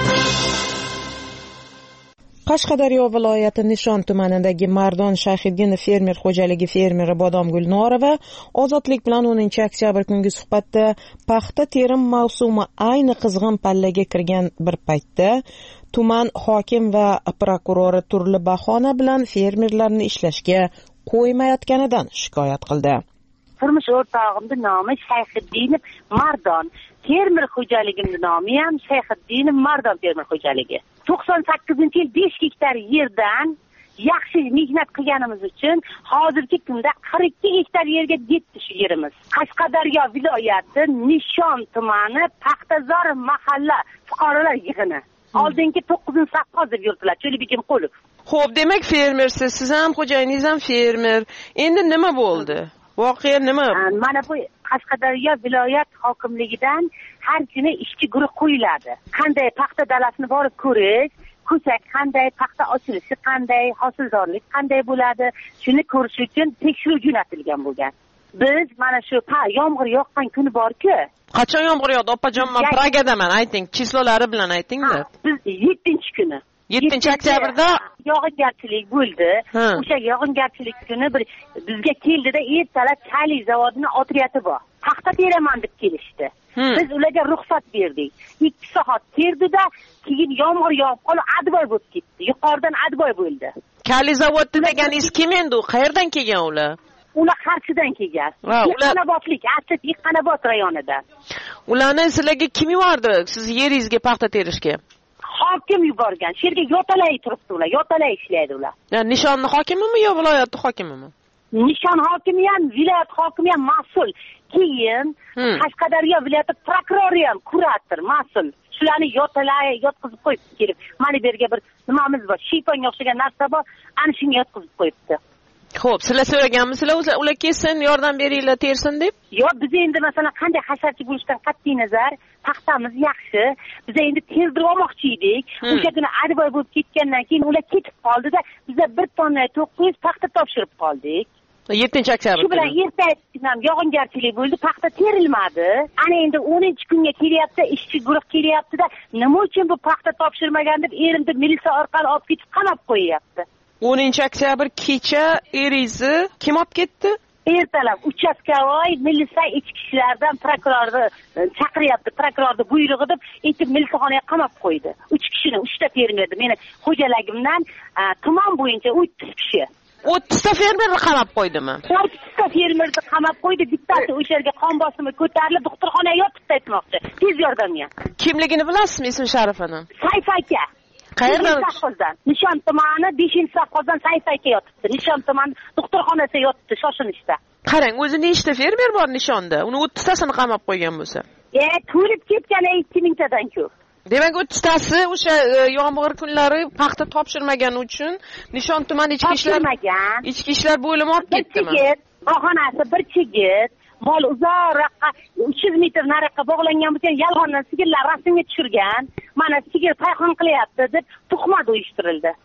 Qashqadaryo viloyati Nishon tumanidagi Mardon Shayxiddinov fermer xo'jaligi fermeri Bodom Gulnorova Ozodlik bilan o'ninchi oktyabr kungi suhbatda paxta terim mavsumi ayni qizg'in pallaga kirgan bir paytda tuman hokim va prokurori turli bahona bilan fermerlarni ishlashga qo'ymayotganidan shikoyat qildi. Turmush o'rtog'imning nomi Shayxiddinov Mardon. Fermer xo'jaligimning nomi ham Shayxiddinov Mardon fermer xo'jaligi. to'qson sakkizinchi yil besh gektar yerdan yaxshi mehnat qilganimiz uchun hozirgi kunda qirq ikki gektar yerga yetdi shu yerimiz. Qashqadaryo viloyati Nishon tumani Paxtazor mahalla fuqarolar yig'ini. Oldingi to'qqizinchi safha deb yuribdilar, Cho'libekim Qulov. Xo'p, demak fermersiz, siz ham xo'jayiningiz ham fermer. Endi nima bo'ldi? Voqea nima? Mana bu Qashqadaryo viloyat hokimligidan har kuni ishchi guruh qo'yiladi. Qanday paxta dalasini borib ko'rish, ko'sak qanday, paxta ochilishi qanday, hosildorlik qanday bo'ladi, shuni ko'rish uchun tekshiruv jo'natilgan bo'lgan. Biz mana shu yomg'ir yoqqan kuni bor-ku. Qachon yomg'ir yog'di? Opajon, men Pragadaman, ayting, chislolari bilan ayting-da. Biz yettinchi kuni yettinchi oktyabrda yog'ingarchilik bo'ldi. O'sha yog'ingarchilik kuni bir bizga keldida ertalab chali zavodining otryati bor. Paxta teraman deb kelishdi. Biz ularga ruxsat berdik. ikki soat terdida, keyin yomg'ir yog'ib qolib, adboy bo'lib ketdi. Yuqoridan adboy bo'ldi. Kali zavod deganingiz kim endi? U qayerdan kelgan ular? Ular Qarshidan kelgan. Yiqqanobodlik, Asad Yiqqanobod rayonidan. Ularni sizlarga kim yubordi? Siz yeringizga paxta terishga? Hokim yuborgan. Shu yerga yotalay turibdi ular, yotalay ishlaydi ular. Yani Nishonni hokimimi yo viloyat hokimimi? Nishon hokimi ham, viloyat hokimi ham mas'ul. Keyin Qashqadaryo viloyati prokurori ham kurator, mas'ul. Shularni yotalay yotqizib qo'yibdi kelib. Mana bu yerga bir nimamiz bor, shiyponga o'xshagan narsa bor, ana shunga yotqizib qo'yibdi. Xo'p, sizlar so'raganmisizlar, ular kelsin, yordam beringlar, tersin deb? Yo'q, biz endi masalan qanday hasharchi bo'lishdan qat'iy nazar, paxtamiz yaxshi. Biz endi terdirib olmoqchi edik. O'sha kuni adboy bo'lib ketgandan keyin ular ketib qoldi-da, biz bir tonna to'qqiz yuz paxta topshirib qoldik. yettinchi oktyabr. Shu bilan ertasi ham yog'ingarchilik bo'ldi, paxta terilmadi. Ana endi o'ninchi kunga kelyapti, ishchi guruh kelyapti-da, nima uchun bu paxta topshirmagan deb erimni militsiya orqali olib ketib qamab qo'yyapti. o'ninchi oktyabr kecha eringizni kim olib ketdi? Ertalab uchastkavoy militsiya ichki ishlardan prokurorni chaqiryapti, prokurorni buyrug'i deb aytib militsiyaxonaga qamab qo'ydi. uch kishini, uchta fermerni, meni xo'jalagimdan tuman bo'yicha o'ttiz kishi. o'ttizta fermerni qamab qo'ydimi? o'ttizta fermerni qamab qo'ydi. Bittasi o'sha yerga qon bosimi ko'tarilib, doktorxonaga yotibdi aytmoqchi. Tez yordamga. Kimligini bilasizmi, ismi sharifini? Sayf aka. Qayerdan? Nishon tumani beshinchi safhozdan Sayf aka yotibdi. Nishon tumani doktorxonasiga yotibdi shoshinishda. Qarang, o'zi nechta fermer bor Nishonda? Uni o'ttiztasini qamab qo'ygan bo'lsa. E, to'lib ketgan ikki mingtadan ko'p. Demak, o'ttiztasi o'sha yomg'ir kunlari paxta topshirmagani uchun Nishon tumani ichki ishlar ichki ishlar bo'limi olib ketdimi? Bahonasi bir chigit, mol uzoqroqqa uch yuz metr nariyoqqa bog'langan bo'lsa, yolg'ondan sigirlar rasmga tushirgan. Mana sigir payxon qilyapti deb tuhmat uyushtirildi.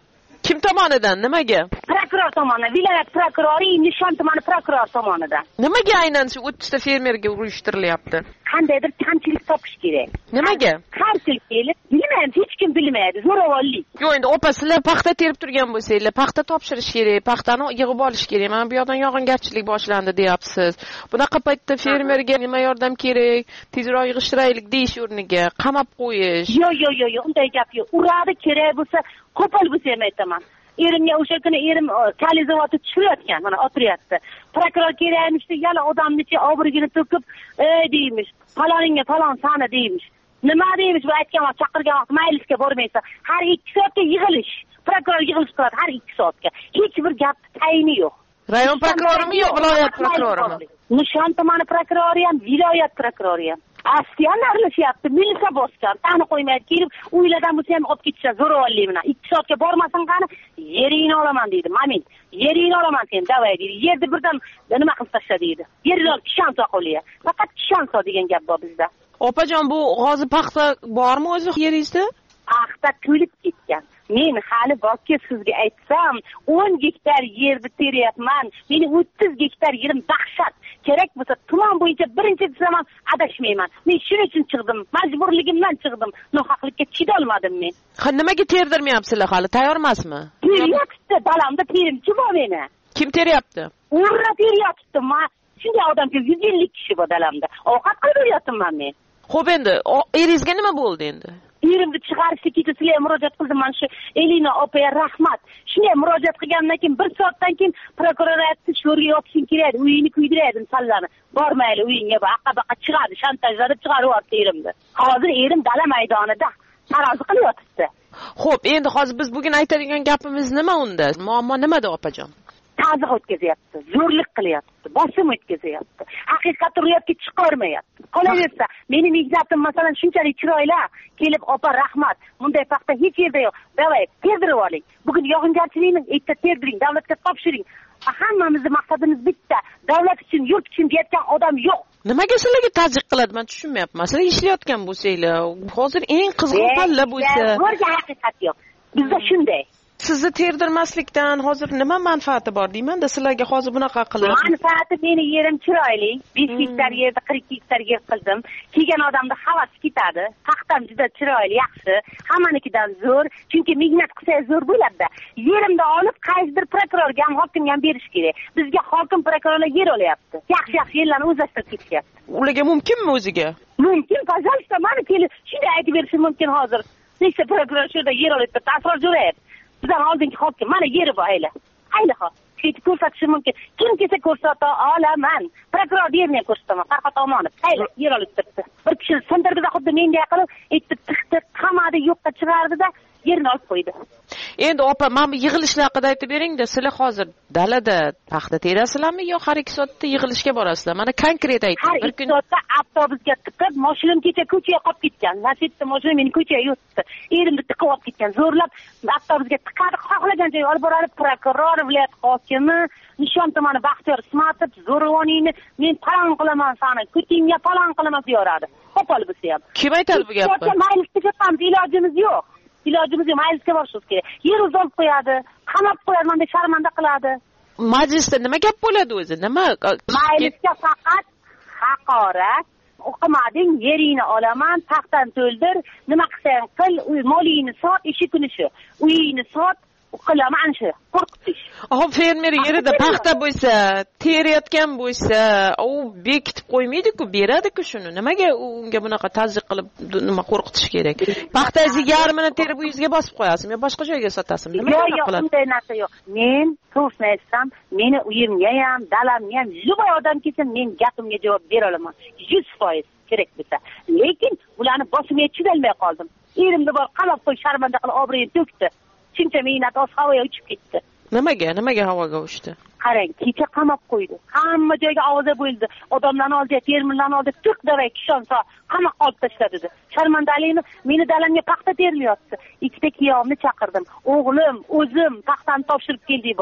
Kim tomonidan? Nimaga? Prokuror tomonidan, viloyat prokurori, Nishon tumani prokuror tomonidan. Nimaga aynan shu o'ttizta fermerga urushtirilyapti? Qandaydir kamchilik topish kerak. Nimaga? Kamchilik kelib, bilmayman, hech kim bilmaydi, zo'ravonlik. Yo'q, endi opa, sizlar paxta terib turgan bo'lsanglar, paxta topshirish kerak, paxtani yig'ib olish kerak. Mana bu yoqdan yog'ingarchilik boshlandi deyapsiz. Bunaqa paytda fermerga nima yordam kerak? Tezroq yig'ishtiraylik deyish o'rniga qamab qo'yish. Yo'q, yo'q, yo'q, yo'q, unday gap yo'q. Uradi, kerak bo'lsa, qo'pol bo'lsa ham aytaman. Erimga o'sha kuni erim kali zavodi tushirayotgan, mana o'tiryapti. Prokuror kerakmishdi, yana odamnichi obrigini to'kib, ey deymish, faloningga falon sana deymish. Nima deymish, bu aytgan vaqt, chaqirgan vaqt maylisga bormaysa, har ikki soatga yig'ilish. Prokuror yig'ilish qiladi har ikki soatga. Hech bir gap tayini yo'q. Rayon prokurorimi yo viloyat prokurorimi? Nishon tumani prokurori ham, viloyat prokurori ham. Asliyan aralashyapti, milisa bosgan, tani qo'ymaydi, kelib uylardan bo'lsa ham olib ketishadi, zo'ravonlik bilan. ikki soatga bormasin qani, yeringni olaman deydi. Mamin, yeringni olaman sen, davay deydi. Yerni birdan nima qilib tashla deydi. Yerni olib kishan soqoliya. Faqat kishan so degan gap bor bizda. Opajon, bu g'ozi paxta bormi o'zi yeringizda? Paxta to'lib ketgan. Men hali borki sizga aytsam, o'n gektar yerni teryapman. Meni o'ttiz gektar yerim dahshat. Kerak bo'lsa tuman bo'yicha birinchi desam ham adashmayman. Men shuning uchun chiqdim. Majburligimdan chiqdim. Nohaqlikka chidolmadim men. Ha, nimaga terdirmayapsizlar hali? Tayyor emasmi? Teryapti, dalamda terimchi bor meni. Kim teryapti? Urra teryapti. Ma shunday odamga yuz ellik kishi bor dalamda. Ovqat qilib beryapman men. Xo'p, endi eringizga nima bo'ldi endi? Erimni chiqarishga ketib sizlarga murojaat qildim. Mana shu Elina opaga rahmat. Shunday murojaat qilgandan keyin bir soatdan keyin prokuror aytdi, sho'rga yopishing kerak, uyini kuydiradi sallani. Bormayli uyingga, baqa-baqa chiqadi, shantajlab chiqarib yubordi erimni. Hozir erim dala maydonida tarozi qilib yotibdi. Xo'p, endi hozir biz bugun aytadigan gapimiz nima unda? Muammo nimada opajon? Ta'ziq o'tkazyapti, zo'rlik qilyapti, bosim o'tkazyapti. Haqiqatni ro'yobga chiqarmayapti. Qolaversa, meni mehnatim masalan shunchalik chiroyli, kelib opa rahmat, bunday paxta hech yerda yo'q. Davay, terdirib oling. Bugun yog'ingarchilikni erta terdiring, davlatga topshiring. Hammamizning maqsadimiz bitta, davlat uchun, yurt uchun deyotgan odam yo'q. Nimaga sizlarga ta'ziq qiladi, men tushunmayapman. Sizlar ishlayotgan bo'lsanglar, hozir eng qizg'in palla bo'lsa, o'rga haqiqat yo'q. Bizda shunday. Sizni terdirmaslikdan hozir nima manfaati bor deyman-da, sizlarga hozir bunaqa qilib. Manfaati meni yerim chiroyli, besh gektar yerda qirq gektar yer qildim. Kelgan odamda havas ketadi. Paxtam juda chiroyli, yaxshi, hammanikidan zo'r, chunki mehnat qilsa zo'r bo'ladi-da. Yerimni olib qaysidir prokurorga ham, hokimga ham berish kerak. Bizga hokim prokurorlar yer olyapti. Yaxshi-yaxshi yerlarni o'zlashtirib ketishyapti. Ularga mumkinmi o'ziga? Mumkin, pожалуйста, mana kelib shunday aytib berishi mumkin hozir. Nechta prokuror shu yerda yer olyapti, tasrif jo'rayapti. Bizdan oldingi hokim mana yeri bor ayla. Ayla ho. Ketib ko'rsatishi mumkin. Kim kelsa ko'rsata olaman. Prokuror yerni ko'rsataman. Farhod Omonov. Ayla yer olib turibdi. Bir kishi sindirdida xuddi menga qilib, aytib tiqdi, qamadi, yo'qqa chiqardida yerni olib qo'ydi. Endi opa, mana bu yig'ilishlar haqida aytib bering-da, sizlar hozir dalada paxta terasizlarmi yo har ikki soatda yig'ilishga borasizlar? Mana konkret ayting. Har ikki soatda avtobusga tiqib, mashinam kecha ko'chaga qolib ketgan. Nasibda mashina meni ko'chaga yutdi. Erimni tiqib olib ketgan. Zo'rlab avtobusga tiqadi, xohlagan joyga olib boradi. Prokuror, viloyat hokimi, Nishon tumani Baxtiyor Ismatov zo'ravoningni men palon qilaman sani, ko'tingga palon qilaman deyaradi. Qo'pol bo'lsa ham. Kim aytadi bu gapni? Maylisga ketamiz, ilojimiz yo'q. Ilojimiz yo'q, maylisga borishimiz kerak. Yer uzolib qo'yadi, qamab qo'yadi, menda sharmanda qiladi. Majlisda nima gap bo'ladi o'zi? Nima? Maylisga faqat haqorat, o'qimading, yeringni olaman, paxtani to'ldir, nima qilsang qil, uy molingni sot, ishi kuni shu. Uyingni sot, qilaman shu. Qo'rqitish. Oh, fermer yerida paxta bo'lsa, terayotgan bo'lsa, u bekitib qo'ymaydi-ku, beradi-ku shuni. Nimaga unga bunaqa tazyiq qilib nima qo'rqitish kerak? Paxtangizni yarmini terib uyingizga bosib qo'yasizmi yo boshqa joyga sotasizmi? Nima qilasiz? Yo'q, unday narsa yo'q. Men to'g'risini aytsam, meni uyimga ham, dalamga ham любой odam kelsa, men gapimga javob bera olaman. yuz foiz kerak bo'lsa. Lekin ularni boshimga chidolmay qoldim. Erimni bor qamab qo'y, sharmanda qilib obro'yini to'kdi. Shuncha mehnat os havoga uchib ketdi. Nimaga? Nimaga havoga uchdi? Qarang, kecha qamab qo'ydi. Hamma joyga ovoza bo'ldi. Odamlarni oldiga, fermerlarni oldiga tiq davay kishonsa, qamoq olib tashladi dedi. Sharmandalikni meni dalamga paxta terilyapti. Ikkita kuyovimni chaqirdim. O'g'lim, o'zim paxtani topshirib keldik borib.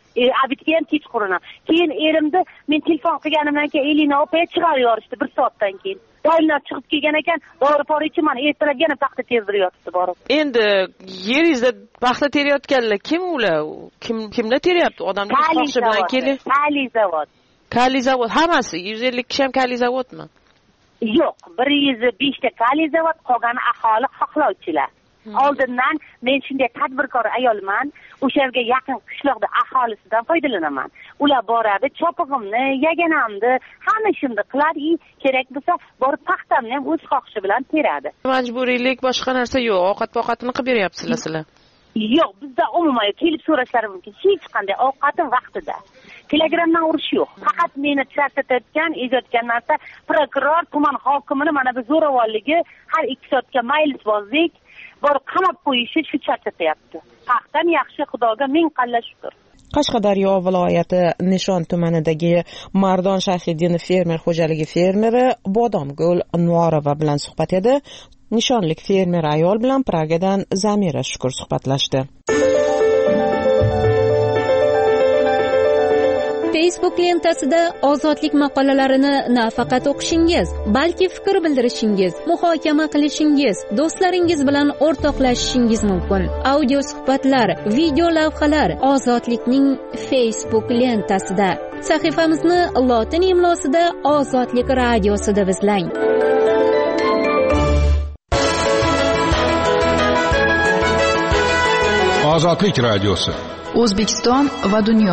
abitga ham kechqurun. Keyin erimni men telefon qilganimdan keyin Elina opaya chiqarib yorishdi bir soatdan keyin. Doylar chiqib kelgan ekan, dori pora ichaman, ertalab yana paxta terdirib yotibdi borib. Endi yeringizda paxta terayotganlar kim ular? Kim kimlar teryapti? Odamlar xohishi bilan kelib. Kali zavod. Kali zavod hammasi yuz ellik kishi ham Kali zavodmi? Yo'q, bir yuz besh ta Kali zavod, qolgani aholi xohlovchilar. Oldindan men shunday tadbirkor ayolman, o'sha yerga yaqin qishloqda aholisidan foydalanaman. Ular boradi, chopig'imni, yaganamni, hamma ishimni qiladi, kerak bo'lsa borib paxtamni ham o'z xohishi bilan teradi. Majburiylik boshqa narsa yo'q, ovqat-ovqatini qilib beryapsizlar sizlar. Yo'q, bizda umuman kelib so'rashlari mumkin. Hech qanday ovqatim vaqtida. Telegramdan urish yo'q. Faqat meni charchatayotgan, ezayotgan narsa prokuror, tuman hokimini mana bu zo'ravonligi har ikki soatga maylisbozlik borib qamab qo'yishi shu charchatyapti. Paxtam yaxshi, Xudoga ming qalla shukr. Qashqadaryo viloyati Nishon tumanidagi Mardon Shayxiddinov fermer xo'jaligi fermeri Bodomgul Nuorova bilan suhbat edi. Nishonlik fermer ayol bilan Pragadan Zamira Shukur suhbatlashdi. Facebook lentasida ozodlik maqolalarini nafaqat o'qishingiz, balki fikr bildirishingiz, muhokama qilishingiz, do'stlaringiz bilan o'rtoqlashishingiz mumkin. Audio suhbatlar, video lavhalar ozodlikning Facebook lentasida. Sahifamizni lotin imlosida Ozodlik radiosida izlang. Ozodlik radiosi. O'zbekiston va dunyo.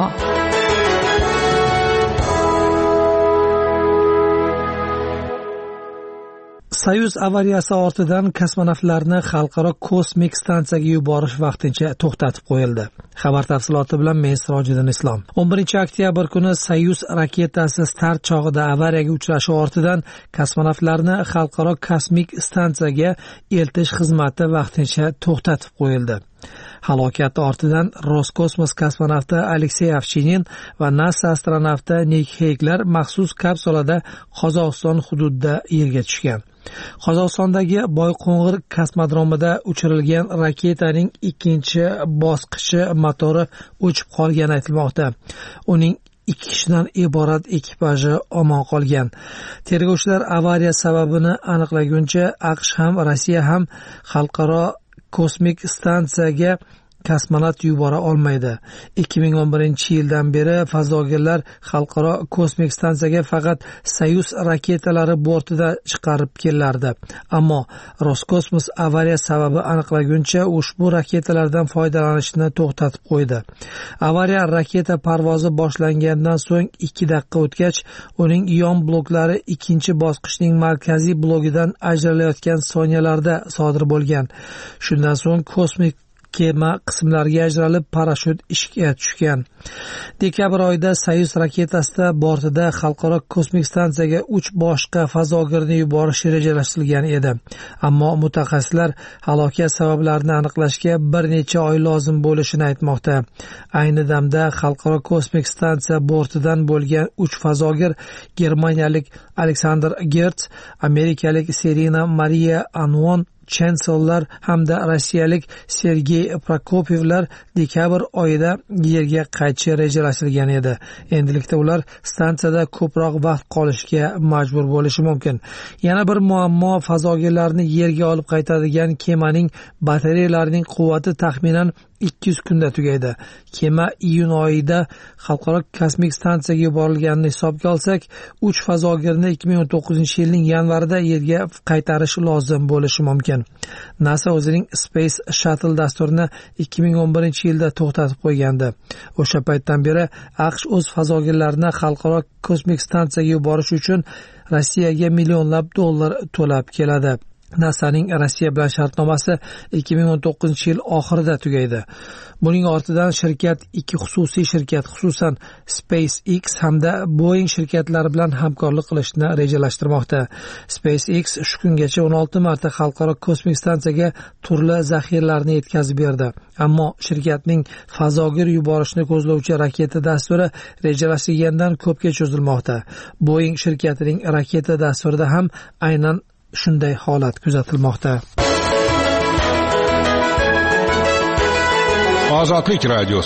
Soyuz avariyasi ortidan kosmonavtlarni xalqaro kosmik stansiyaga yuborish vaqtincha to'xtatib qo'yildi. Xabar tafsiloti bilan men Sirojiddin Islom. o'n birinchi oktyabr kuni Soyuz raketasi start chog'ida avariyaga uchrashi ortidan kosmonavtlarni xalqaro kosmik stansiyaga eltish xizmati vaqtincha to'xtatib qo'yildi. Halokat ortidan Roskosmos kosmonavti Aleksey Ovchinin va NASA astronavti Nik Heyklar maxsus kapsulada Qozog'iston hududida yerga tushgan. Qozog'istondagi Boyqo'ng'ir kosmodromida uchirilgan raketaning ikkinchi bosqichi motori o'chib qolgani aytilmoqda. Uning ikki kishidan iborat ekipaji omon qolgan. Tergovchilar avariya sababini aniqlaguncha AQSh ham Rossiya ham xalqaro kosmik stansiyaga kosmonavt yubora olmaydi. ikki ming o'n birinchi yildan beri fazogirlar xalqaro kosmik stansiyaga faqat Soyuz raketalari bortida chiqarib kelardi. Ammo Roskosmos avariya sababi aniqlaguncha ushbu raketalardan foydalanishni to'xtatib qo'ydi. Avariya raketa parvozi boshlangandan so'ng ikki daqiqa o'tgach, uning yon bloklari ikkinchi bosqichning markaziy blogidan ajralayotgan soniyalarda sodir bo'lgan. Shundan so'ng kosmik kema qismlarga ajralib parashyut ishga tushgan. Dekabr oyida Soyuz raketasida bortida xalqaro kosmik stansiyaga uch boshqa fazogirni yuborish rejalashtirilgan edi. Ammo mutaxassislar halokat sabablarini aniqlashga bir necha oy lozim bo'lishini aytmoqda. Ayni damda xalqaro kosmik stansiya bortidan bo'lgan uch fazogir germaniyalik Alexander Gertz, amerikalik Serena Maria Anwon Chancellor hamda rossiyalik Sergey Prokopyevlar dekabr oyida yerga qaytishi rejalashtirilgan edi. Endilikda ular stansiyada ko'proq vaqt qolishga majbur bo'lishi mumkin. Yana bir muammo fazogirlarni yerga olib qaytadigan kemaning batareyalarining quvvati taxminan ikki yuz kunda tugaydi. Kema iyun oyida xalqaro kosmik stansiyaga yuborilganini hisobga olsak, uch fazogirni ikki ming o'n to'qqizinchi yilning yanvarida yerga qaytarish lozim bo'lishi mumkin. NASA o'zining Space Shuttle dasturini ikki ming o'n birinchi yilda to'xtatib qo'ygandi. O'sha paytdan beri AQSh o'z fazogirlarini xalqaro kosmik stansiyaga yuborish uchun Rossiyaga millionlab dollar to'lab keladi. NASAning Rossiya bilan shartnomasi ikki ming o'n to'qqizinchi yil oxirida tugaydi. Buning ortidan shirkat ikki xususiy shirkat, xususan SpaceX hamda Boeing shirkatlari bilan hamkorlik qilishni rejalashtirmoqda. SpaceX shu kungacha o'n olti marta xalqaro kosmik stansiyaga turli zaxiralarni yetkazib berdi. Ammo shirkatning fazogir yuborishni ko'zlovchi raketa dasturi rejalashtirgandan ko'pga cho'zilmoqda. Boeing shirkatining raketa dasturida ham aynan shunday holat kuzatilmoqda. Ozodlik radiosi.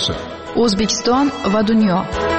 O'zbekiston va dunyo.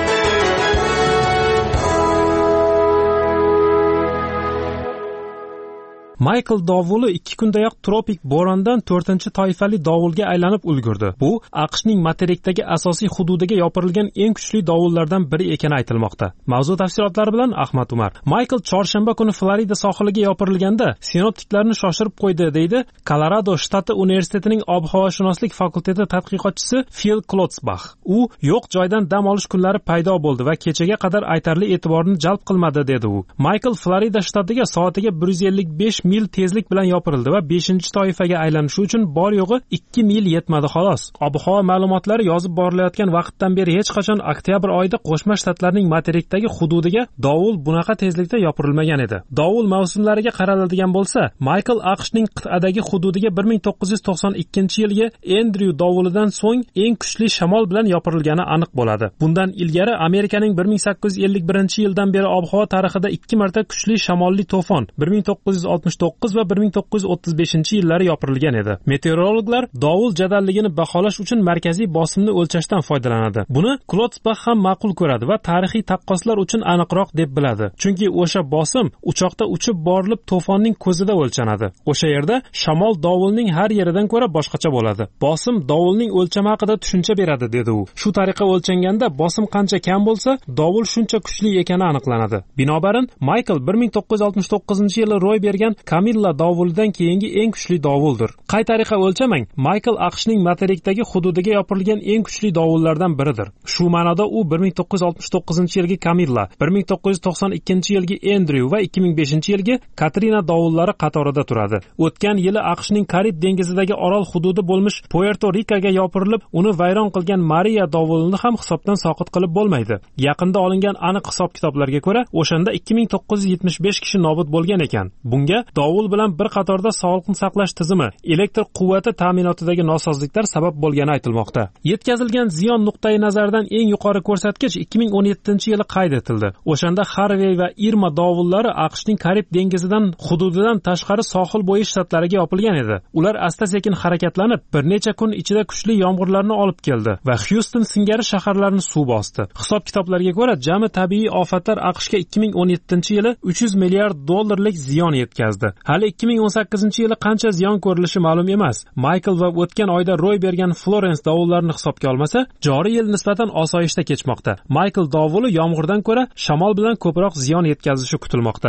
Michael dovuli ikki kundayoq tropik bo'rondan to'rtinchi toifali dovulga aylanib ulgurdi. Bu AQShning materikdagi asosiy hududiga yopirilgan eng kuchli dovullardan biri ekani aytilmoqda. Mavzu tafsilotlari bilan Ahmad Umar. Michael chorshanba kuni Florida sohiliga yopirilganda sinoptiklarni shoshirib qo'ydi, deydi Kolorado shtati universitetining ob-havoshunoslik fakulteti tadqiqotchisi Phil Klotzbach. U yo'q joydan dam olish kunlari paydo bo'ldi va kechaga qadar aytarli e'tiborni jalb qilmadi, dedi u. Michael Florida shtatiga soatiga bir yuz ellik besh mil tezlik bilan yopirildi va beshinchi toifaga aylanishi uchun bor yo'g'i ikki mil yetmadi xolos. Ob-havo ma'lumotlari yozib borilayotgan vaqtdan beri hech qachon oktyabr oyida Qo'shma Shtatlarning materikdagi hududiga dovul bunaqa tezlikda yopirilmagan edi. Dovul mavsumlariga qaraladigan bo'lsa, Michael AQShning qit'adagi hududiga bir ming to'qqiz yuz to'qson ikkinchi yilgi Andrew dovulidan so'ng eng kuchli shamol bilan yopirilgani aniq bo'ladi. Bundan ilgari Amerikaning bir ming sakkiz yuz ellik birinchi yildan beri ob-havo tarixida ikki marta kuchli shamolli to'fon bir ming to'qqiz yuz oltmish to'qqiz va bir ming to'qqiz yuz o'ttiz beshinchi yillari yopirilgan edi. Meteorologlar dovul jadalligini baholash uchun markaziy bosimni o'lchashdan foydalanadi. Buni Klotzbach ham ma'qul ko'radi va tarixiy taqqoslar uchun aniqroq deb biladi. Chunki o'sha bosim uchoqda uchib borilib to'fonning ko'zida o'lchanadi. O'sha yerda shamol dovulning har yeridan ko'ra boshqacha bo'ladi. Bosim dovulning o'lchami haqida tushuncha beradi, dedi u. Shu tariqa o'lchanganda bosim qancha kam bo'lsa, dovul shuncha kuchli ekani aniqlanadi. Binobarin, Michael bir ming to'qqiz yuz oltmish to'qqizinchi yili ro'y bergan Camilla dovulidan keyingi eng kuchli dovuldir. Qay tariqa o'lchamang, Michael AQShning materikdagi hududiga yopirilgan eng kuchli dovullardan biridir. Shu ma'noda u bir ming to'qqiz yuz oltmish to'qqizinchi yilgi Camilla, bir ming to'qqiz yuz to'qson ikkinchi yilgi Andrew va ikki ming beshinchi yilgi Katrina dovullari qatorida turadi. O'tgan yili AQShning Karib dengizidagi orol hududi bo'lmish Puerto Ricoga yopirilib, uni vayron qilgan Maria dovulini ham hisobdan soqit qilib bo'lmaydi. Yaqinda olingan aniq hisob-kitoblarga ko'ra, o'shanda ikki ming to'qqiz yuz yetmish besh kishi nobud bo'lgan ekan. Bunga dovul bilan bir qatorda sog'liqni saqlash tizimi, elektr quvvati ta'minotidagi nosozliklar sabab bo'lgani aytilmoqda. Yetkazilgan ziyon nuqtai nazaridan eng yuqori ko'rsatkich ikki ming o'n yettinchi yili qayd etildi. O'shanda Harvey va Irma dovullari AQShning Karib dengizidan hududidan tashqari sohil bo'yi shtatlariga yopilgan edi. Ular asta-sekin harakatlanib, bir necha kun ichida kuchli yomg'irlarni olib keldi va Houston singari shaharlarni suv bosdi. Hisob-kitoblarga ko'ra, jami tabiiy ofatlar AQShga ikki ming o'n yettinchi yili uch yuz milliard dollarlik ziyon yetkazdi. Hali ikki ming o'n sakkizinchi yili qancha ziyon ko'rilishi ma'lum emas. Michael va o'tgan oyda ro'y bergan Florence dovullarini hisobga olmasa, joriy yil nisbatan osoyishta kechmoqda. Michael dovuli yomg'irdan ko'ra shamol bilan ko'proq ziyon yetkazishi kutilmoqda.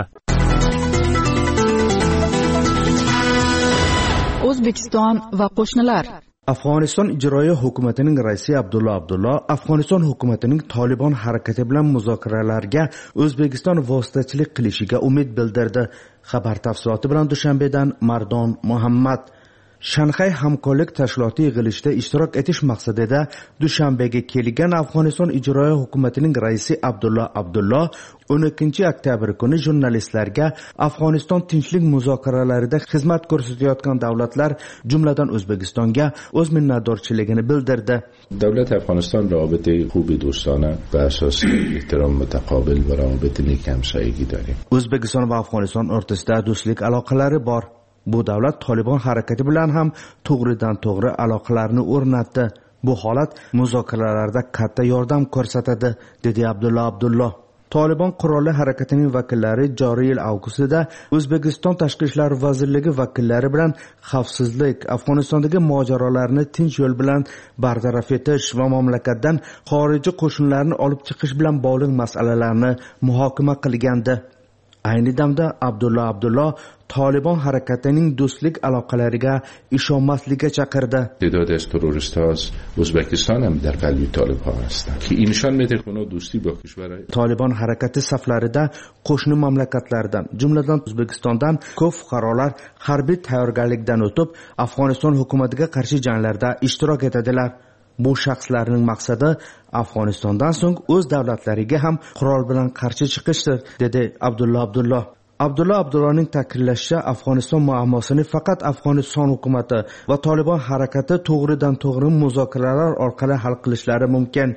O'zbekiston va qo'shnilar. Afg'oniston ijroiya hukumatining raisi Abdulla Abdullo Afg'oniston hukumatining Taliban harakati bilan muzokaralarga O'zbekiston vositachilik qilishiga umid bildirdi. Xabar tafsiloti bilan Dushanbedan Mardon Muhammad. Shanxay hamkorlik tashkiloti yig'ilishida ishtirok etish maqsadida Dushanbega kelgan Afg'oniston ijroiya hukumatining raisi Abdulla Abdullo o'n ikkinchi oktyabr kuni jurnalistlarga Afg'oniston tinchlik muzokaralarida xizmat ko'rsatayotgan davlatlar, jumladan O'zbekistonga o'z minnatdorchiligini bildirdi. Davlat Afg'oniston roابط خوب دوستانه و اساس احترام متقابل و روابط نیک همسایگی داریم. O'zbekiston va Afg'oniston o'rtasida do'stlik aloqalari bor. Bu davlat Taliban harakati bilan ham to'g'ridan to'g'ri aloqalarni o'rnatdi. Bu holat muzokaralarda katta yordam ko'rsatadi, dedi Abdulla Abdullo. Taliban qurolli harakatining vakillari joriy yil avgustida O'zbekiston Tashqi ishlar vazirligi vakillari bilan xavfsizlik, Afg'onistondagi mojarolarni tinch yo'l bilan bartaraf etish va mamlakatdan xorijiy qo'shinlarni olib chiqish bilan bog'liq masalalarni muhokama qilgandi. Ayni damda Abdulla Abdullo Taliban harakatining do'stlik aloqalariga ishonmaslikka chaqirdi. تعداد از تروریست‌ها از ازبکستان هم در قلب طالب‌ها هستند که این نشان میده که اونا دوستی با کشورهای Taliban harakati saflarida qo'shni mamlakatlardan, jumladan O'zbekistondan ko'p fuqarolar harbiy tayyorgarlikdan o'tib, Afg'oniston hukumatiga qarshi janglarda ishtirok etadilar. Bu shaxslarning maqsadi Afg'onistondan so'ng o'z davlatlariga ham qurol bilan qarshi chiqishdir, dedi Abdulla Abdullo. Abdulla Abdulloning ta'kidlashicha, Afg'oniston muammosini faqat Afg'oniston hukumati va Taliban harakati to'g'ridan to'g'ri muzokaralar orqali hal qilishlari mumkin.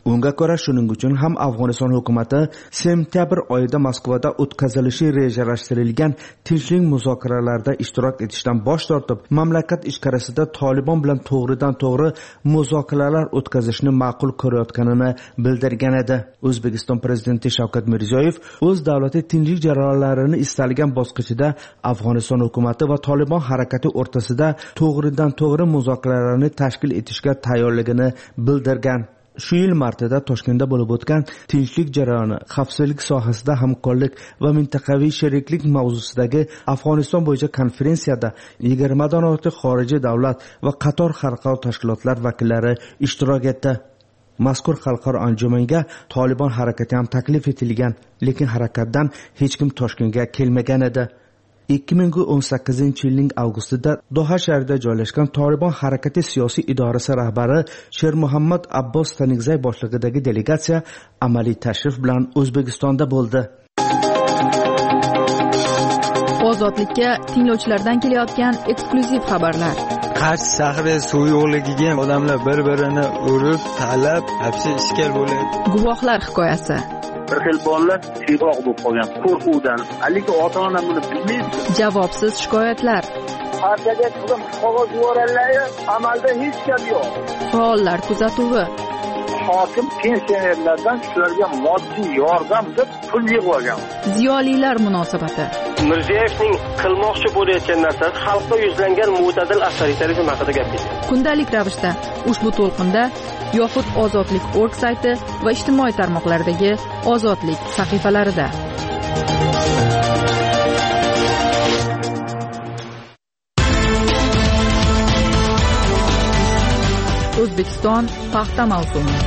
Unga ko'ra shuning uchun ham Afg'oniston hukumati sentyabr oyida Moskvada o'tkazilishi rejalashtirilgan tinchlik muzokaralarida ishtirok etishdan bosh tortib, mamlakat ichkarisida Tolibon bilan to'g'ridan to'g'ri muzokaralar o'tkazishni ma'qul ko'rayotganini bildirgan edi. O'zbekiston prezidenti Shavkat Mirziyoyev o'z davlati tinchlik jarayonlarini istalgan bosqichida Afg'oniston hukumati va Tolibon harakati o'rtasida to'g'ridan to'g'ri muzokaralarni tashkil etishga tayyorligini bildirgan. Shu yil martida Toshkentda bo'lib o'tgan tinchlik jarayoni, xavfsizlik sohasida hamkorlik va mintaqaviy sheriklik mavzusidagi Afg'oniston bo'yicha konferensiyada yigirma dan ortiq xorijiy davlat va qator xalqaro tashkilotlar vakillari ishtirok etdi. Mazkur xalqaro anjumanga Tolibon harakati ham taklif etilgan, lekin harakatdan hech kim Toshkentga kelmagan edi. ikki ming o'n sakkizinchi yilning avgustida Doha shahrida joylashgan Tolibon harakati siyosiy idorasi rahbari Shermuhammad Abbos Tanigzay boshlig'idagi delegatsiya amaliy tashrif bilan O'zbekistonda bo'ldi. Ozodlikka tinglovchilardan kelayotgan eksklyuziv xabarlar. Qarsh shahri suv yo'qligiga odamlar bir-birini urib, talab, hapsi ishkal bo'ladi. Guvohlar hikoyasi. Bir xil bolalar siyg'oq bo'lib qolgan qo'rquvdan, haligi ota-ona buni bilmaydi. Javobsiz shikoyatlar. Partiyaga chiqib qog'oz yuborganlar, amalda hech gap yo'q. Faollar kuzatuvi. Hokim pensionerlardan shularga moddiy yordam deb pul yig'ib olgan. Ziyolilar munosabati. Mirziyoyevning qilmoqchi bo'layotgan narsasi xalqqa yuzlangan mo'tadil avtoritarizm haqida gapirdi. Kundalik ravishda ushbu to'lqinda yoxud Ozodlik nokta org sayti va ijtimoiy tarmoqlardagi Ozodlik sahifalarida. O'zbekiston paxta mavsumi.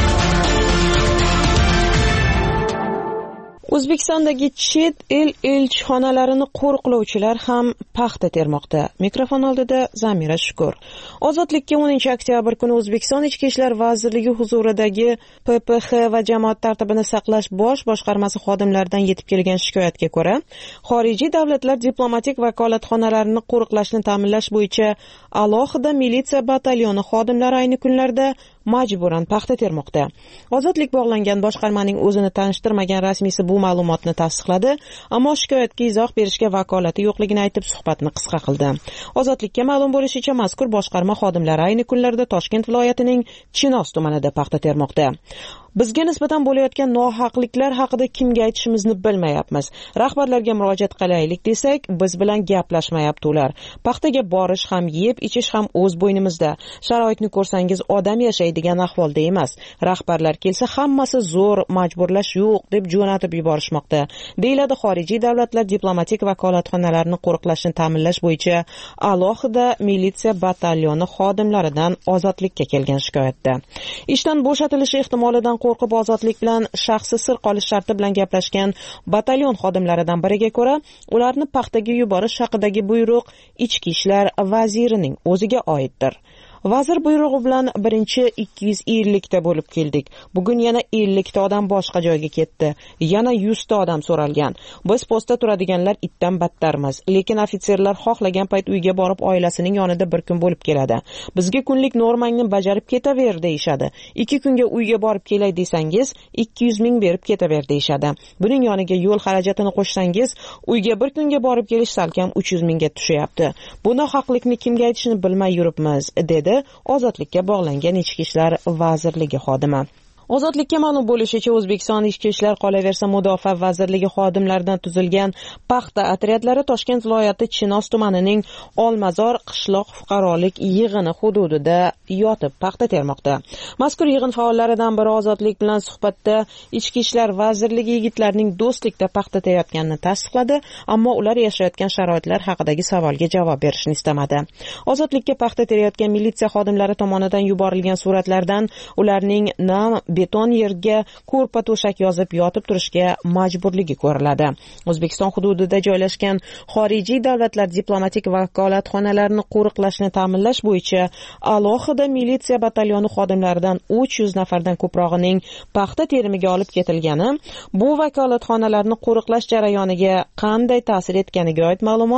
O'zbekistondagi chet el elchixonalarini qo'riqlovchilar ham paxta termoqda. Mikrofon oldida Zamira Shukur. Ozodlikka o'ninchi oktyabr kuni O'zbekiston Ichki ishlar vazirligi huzuridagi P P X va jamoat tartibini saqlash bosh boshqarmasi xodimlaridan yetib kelgan shikoyatga ko'ra, xorijiy davlatlar diplomatik vakolatxonalarini qo'riqlashni ta'minlash bo'yicha alohida militsiya batalyoni xodimlari ayni kunlarda majburan paxta termoqda. Ozodlik bog'langan boshqarmaning o'zini tanishtirmagan rasmiysi bu ma'lumotni tasdiqladi, ammo shikoyatga izoh berishga vakolati yo'qligini aytib suhbatni qisqa qildi. Ozodlikka ma'lum bo'lishicha, mazkur boshqarma xodimlari ayni kunlarda Toshkent viloyatining Chinoz tumanida paxta termoqda. Bizga nisbatan bo'layotgan nohaqliklar haqida kimga aytishimizni bilmayapmiz. Rahbarlarga murojaat qilaylik desak, biz bilan gaplashmayapti ular. Paxtaga borish ham, yeb ichish ham o'z bo'ynimizda. Sharoitni ko'rsangiz odam yashaydigan ahvolda emas. Rahbarlar kelsa hammasi zo'r, majburlash yo'q deb jo'natib yuborishmoqda. Deyiladi xorijiy davlatlar diplomatik vakolatxonalarini qo'riqlashni ta'minlash bo'yicha alohida militsiya batalyoni xodimlaridan Ozodlikka kelgan shikoyatda. Ishdan bo'shatilishi ehtimolidan qo'rqib Ozodlik bilan shaxsi sir qolish sharti bilan gaplashgan batalyon xodimlaridan biriga ko'ra, ularni paxtaga yuborish haqidagi buyruq Ichki ishlar vazirining o'ziga oiddir. Vazir buyrug'i bilan birinchi ikki yuz ellik ta bo'lib keldik. Bugun yana ellik ta odam boshqa joyga ketdi. Yana yuz ta odam so'ralgan. Biz postda turadiganlar itdan battarmiz. Lekin ofitserlar xohlagan payt uyga borib oilasining yonida bir kun bo'lib keladi. Bizga kunlik normangni bajarib ketaver deyshadi. ikki kunga uyga borib kelay desangiz, ikki yuz ming berib ketaver deyshadi. Buning yoniga yo'l xarajatini qo'shsangiz, uyga bir kunga borib kelish salkam uch yuz mingga tushyapti. Bu nohaqlikni kimga aytishni bilmay yuribmiz, dedi Ozodlikka bog'langan Ichki ishlar vazirligi xodimi. Ozodlikka ma'lum bo'lishicha, O'zbekiston Ichki ishlar qolaversa Mudofaa vazirligi xodimlaridan tuzilgan paxta otryadlari Toshkent viloyati Chinoz tumanining Olmazor qishloq fuqarolik yig'ini hududida yotib paxta termoqda. Mazkur yig'in faollaridan biri Ozodlik bilan suhbatda Ichki ishlar vazirligi yigitlarning do'stlikda paxta terayotganini tasdiqladi, ammo ular yashayotgan sharoitlar haqidagi savolga javob berishni istamadi. Ozodlikka paxta terayotgan militsiya xodimlari tomonidan yuborilgan suratlardan ularning nam beton yerga ko'rpa to'shak yozib yotib turishga majburligi ko'riladi. O'zbekiston hududida joylashgan xorijiy davlatlar diplomatik vakolatxonalarini qo'riqlashni ta'minlash bo'yicha alohida militsiya batalyoni xodimlaridan uch yuz nafardan ko'prog'ining paxta terimiga olib ketilgani, bu vakolatxonalarni qo'riqlash jarayoniga qanday ta'sir etganiga oid ma'lumot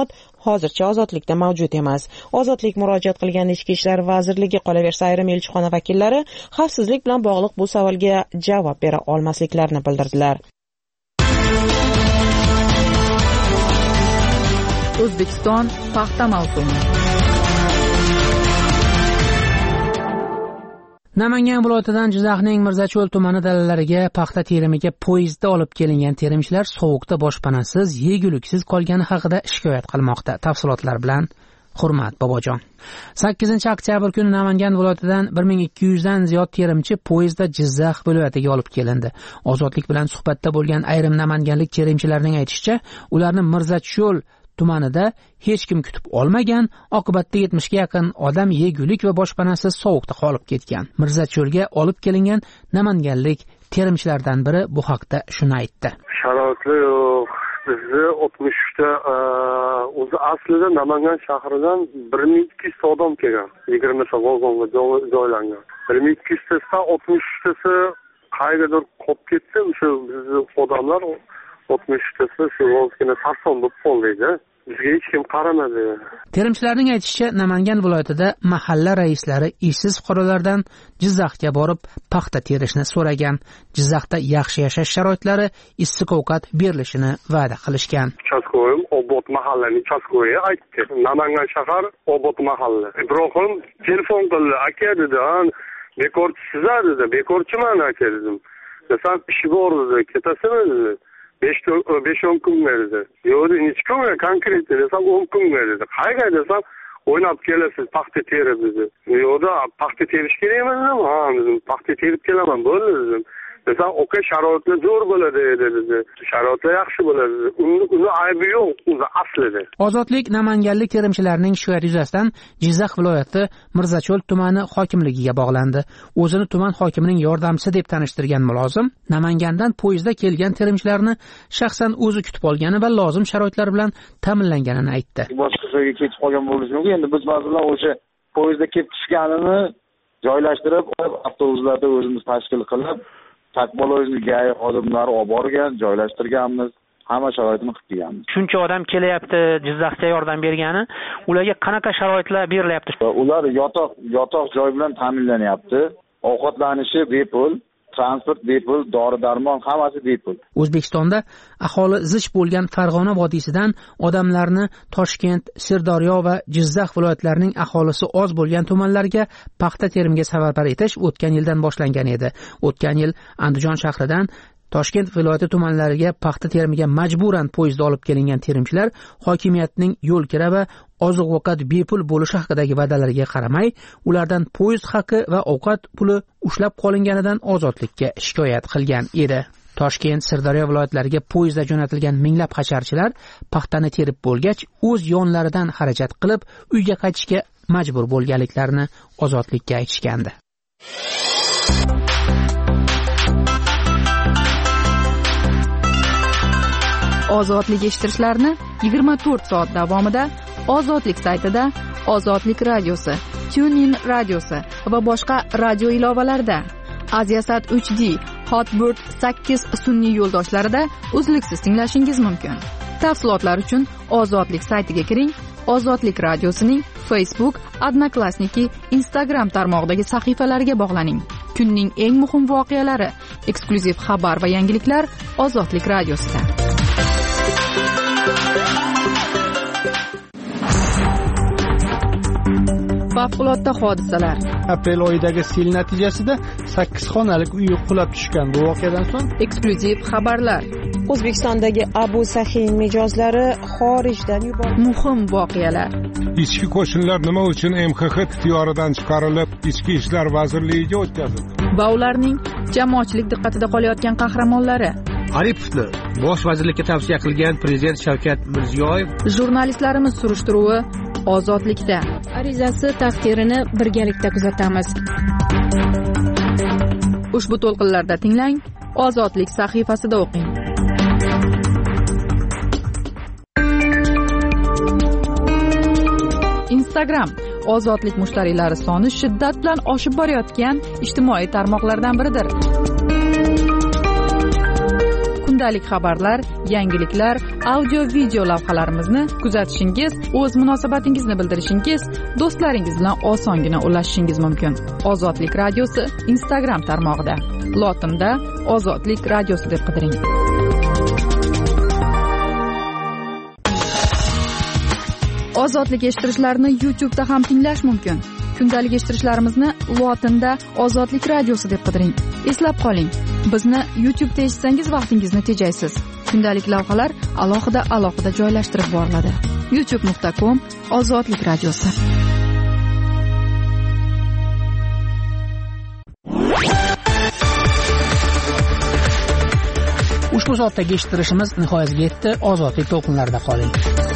hozircha ozodlikda mavjud emas. Ozodlik murojaat qilgan Ichki ishlar vazirligi, qolaversa ayrim elchixona vakillari xavfsizlik bilan bog'liq bu savolga javob bera olmasliklarini bildirdilar. O'zbekiston paxta mavsumi. Namangan viloyatidan Jizzaxning Mirzacho'l tumani dalalariga paxta terimiga poyezdda olib kelingan terimchilar sovuqda boshpanasiz, yeguliksiz qolgani haqida shikoyat qilmoqda. Tafsilotlar bilan Hurmat Bobojon. sakkizinchi oktyabr kuni Namangan viloyatidan bir ming ikki yuz dan ziyod terimchi poyezdda Jizzax viloyatiga olib kelindi. Ozodlik bilan suhbatda bo'lgan ayrim namanganlik terimchilarning aytishicha, ularni Mirzacho'l tumanida hech kim kutib olmagan, oqibatda yetmishga yaqin odam yegulik va boshpanasiz sovuqda qolib ketgan. Mirzacho'lga olib kelingan namanganlik terimchilardan biri bu haqda shuni aytdi. Sharoitli yo'q. Bizni oltmish uchta o'zi aslida Namangan shahridan bir ming ikki yuz odam kelgan. yigirmata vagonga joylangan. bir ming ikki yuztasidan oltmish uchtasi qayergadir qolib ketdi. O'sha bizni odamlar oltmish uchtasi shu vaziyatga sarson bo'lib qoldi. Bizga hech kim qaramadi. Terimchilarning aytishicha, Namangan viloyatida mahalla raislari ishsiz fuqarolardan Jizzaxga borib paxta terishni so'ragan. Jizzaxda yaxshi yashash sharoitlari, issiq ovqat berilishini va'da qilishgan. Chaskoyim Obod mahallaning Chaskoyi aytdi. Namangan shahar Obod mahalla. Ibrohim telefon qildi, aka dedi, bekorchisiz dedi, bekorchiman aka dedim. Desam ishi bor dedi, ketasizmi dedi. besh o'n kun berdi. Yo'q, necha kun konkret desam o'n kun berdi. Qayerga desam o'ynab kelasiz, paxta terib dedi. Yo'q, paxta terish kerakmi dedim. Ha, dedim, paxta terib kelaman, bo'ldi dedim. Desam, "Oka, sharoitlar zo'r bo'ladi" dedi. Sharoitlar yaxshi bo'ladi. Uni uni aybi yo'q, o'zi aslida. Ozodlik namanganlik terimchilarning shikoyati yuzasidan Jizzax viloyati Mirzacho'l tumani hokimligiga bog'landi. O'zini tuman hokimining yordamchisi deb tanishtirgan mulozim Namangandan poyezdda kelgan terimchilarni shaxsan o'zi kutib olgani va lozim sharoitlar bilan ta'minlanganini aytdi. Boshqa joyga ketib qolgan bo'lishi mumkin. Endi biz masalan o'sha poyezdda kelib tushganini joylashtirib, avtobuslarda o'zimiz tashkil qilib Takboloyizga xodimlar olib borgan, joylashtirganmiz, hamma sharoitini qilib kelganmiz. Shuncha odam kelyapti, Jizzaxga yordam bergani, ularga qanaqa sharoitlar berilyapti? Ular yotoq, yotoq joy bilan ta'minlanyapti. Ovqatlanishi bepul, transport bepul, dori-darmon hammasi bepul. O'zbekistonda aholi zich bo'lgan Farg'ona vodiysidan odamlarni Toshkent, Sirdaryo va Jizzax viloyatlarining aholisi oz bo'lgan tumanlarga paxta terimga safarbar etish o'tgan yildan boshlangan edi. O'tgan yil Andijon shahridan Toshkent viloyati tumanlariga paxta terimiga majburan poyezdda olib kelingan terimchilar hokimiyatning yo'l kira va oziq-ovqat bepul bo'lishi haqidagi va'dalariga qaramay, ulardan poyezd haqi va ovqat puli ushlab qolinganidan ozodlikka shikoyat qilgan edi. Toshkent, Sirdaryo viloyatlariga poyezdda jo'natilgan minglab hasharchilar paxtani terib bo'lgach, o'z yonlaridan xarajat qilib, uyga qaytishga majbur bo'lganliklarini ozodlikka aytishgandi. Ozodlik eshittirishlarni yigirma to'rt soat davomida Ozodlik saytida, Ozodlik radiosi, TuneIn radiosi va boshqa radio ilovalarida, Aziasat uch D, Hotbird sakkiz sun'iy yo'ldoshlarida uzluksiz tinglashingiz mumkin. Tafsilotlar uchun Ozodlik saytiga kiring. Ozodlik radiosining Facebook, Odnoklassniki, Instagram tarmog'idagi sahifalariga bog'laning. Kunning eng muhim voqealari, eksklyuziv xabar va yangiliklar Ozodlik radiosida. Favqulodda hodisalar. Aprel oyidagi sel natijasida sakkiz xonalik uy qulab tushgan. Bu voqeadan so'ng eksklyuziv xabarlar. O'zbekistondagi Abu Sahiy mijozlari xorijdan yuborildi. Muhim voqealar. Ichki qo'shinlar nima uchun M X X ixtiyoridan chiqarilib, Ichki ishlar vazirligiga o'tkazildi? Va ularning jamoatchilik diqqatida qolayotgan qahramonlari. Aripovni bosh vazirlikka tavsiya qilgan prezident Shavkat Mirziyoyev. Jurnalistlarimiz surishtiruvi Ozodlikda. Arizasi taqdirini birgalikda kuzatamiz. Ushbu to'lqinlarda tinglang, Ozodlik sahifasida o'qing. Instagram Ozodlik mushtariylari soni shiddat bilan oshib borayotgan ijtimoiy tarmoqlardan biridir. kundalik xabarlar, yangiliklar, audio video lavhalarimizni kuzatishingiz, o'z munosabatingizni bildirishingiz, do'stlaringiz bilan osongina ulashishingiz mumkin. Ozodlik radiosi Instagram tarmog'ida lotinda Ozodlik radiosi deb qidiring. Ozodlik eshittirishlarni YouTube da ham tinglash mumkin. Kundalik eshittirishlarimizni lotinda Ozodlik radiosi deb qidiring. Eslab qoling, bizni YouTube da eshitsangiz vaqtingizni tejaysiz. Kundalik lavhalar alohida alohida joylashtirib boriladi. youtube nuqta com Ozodlik radiosi. Ushbu soatdagi eshittirishimiz nihoyasiga yetdi. Ozodlik to'lqinlarida qoling.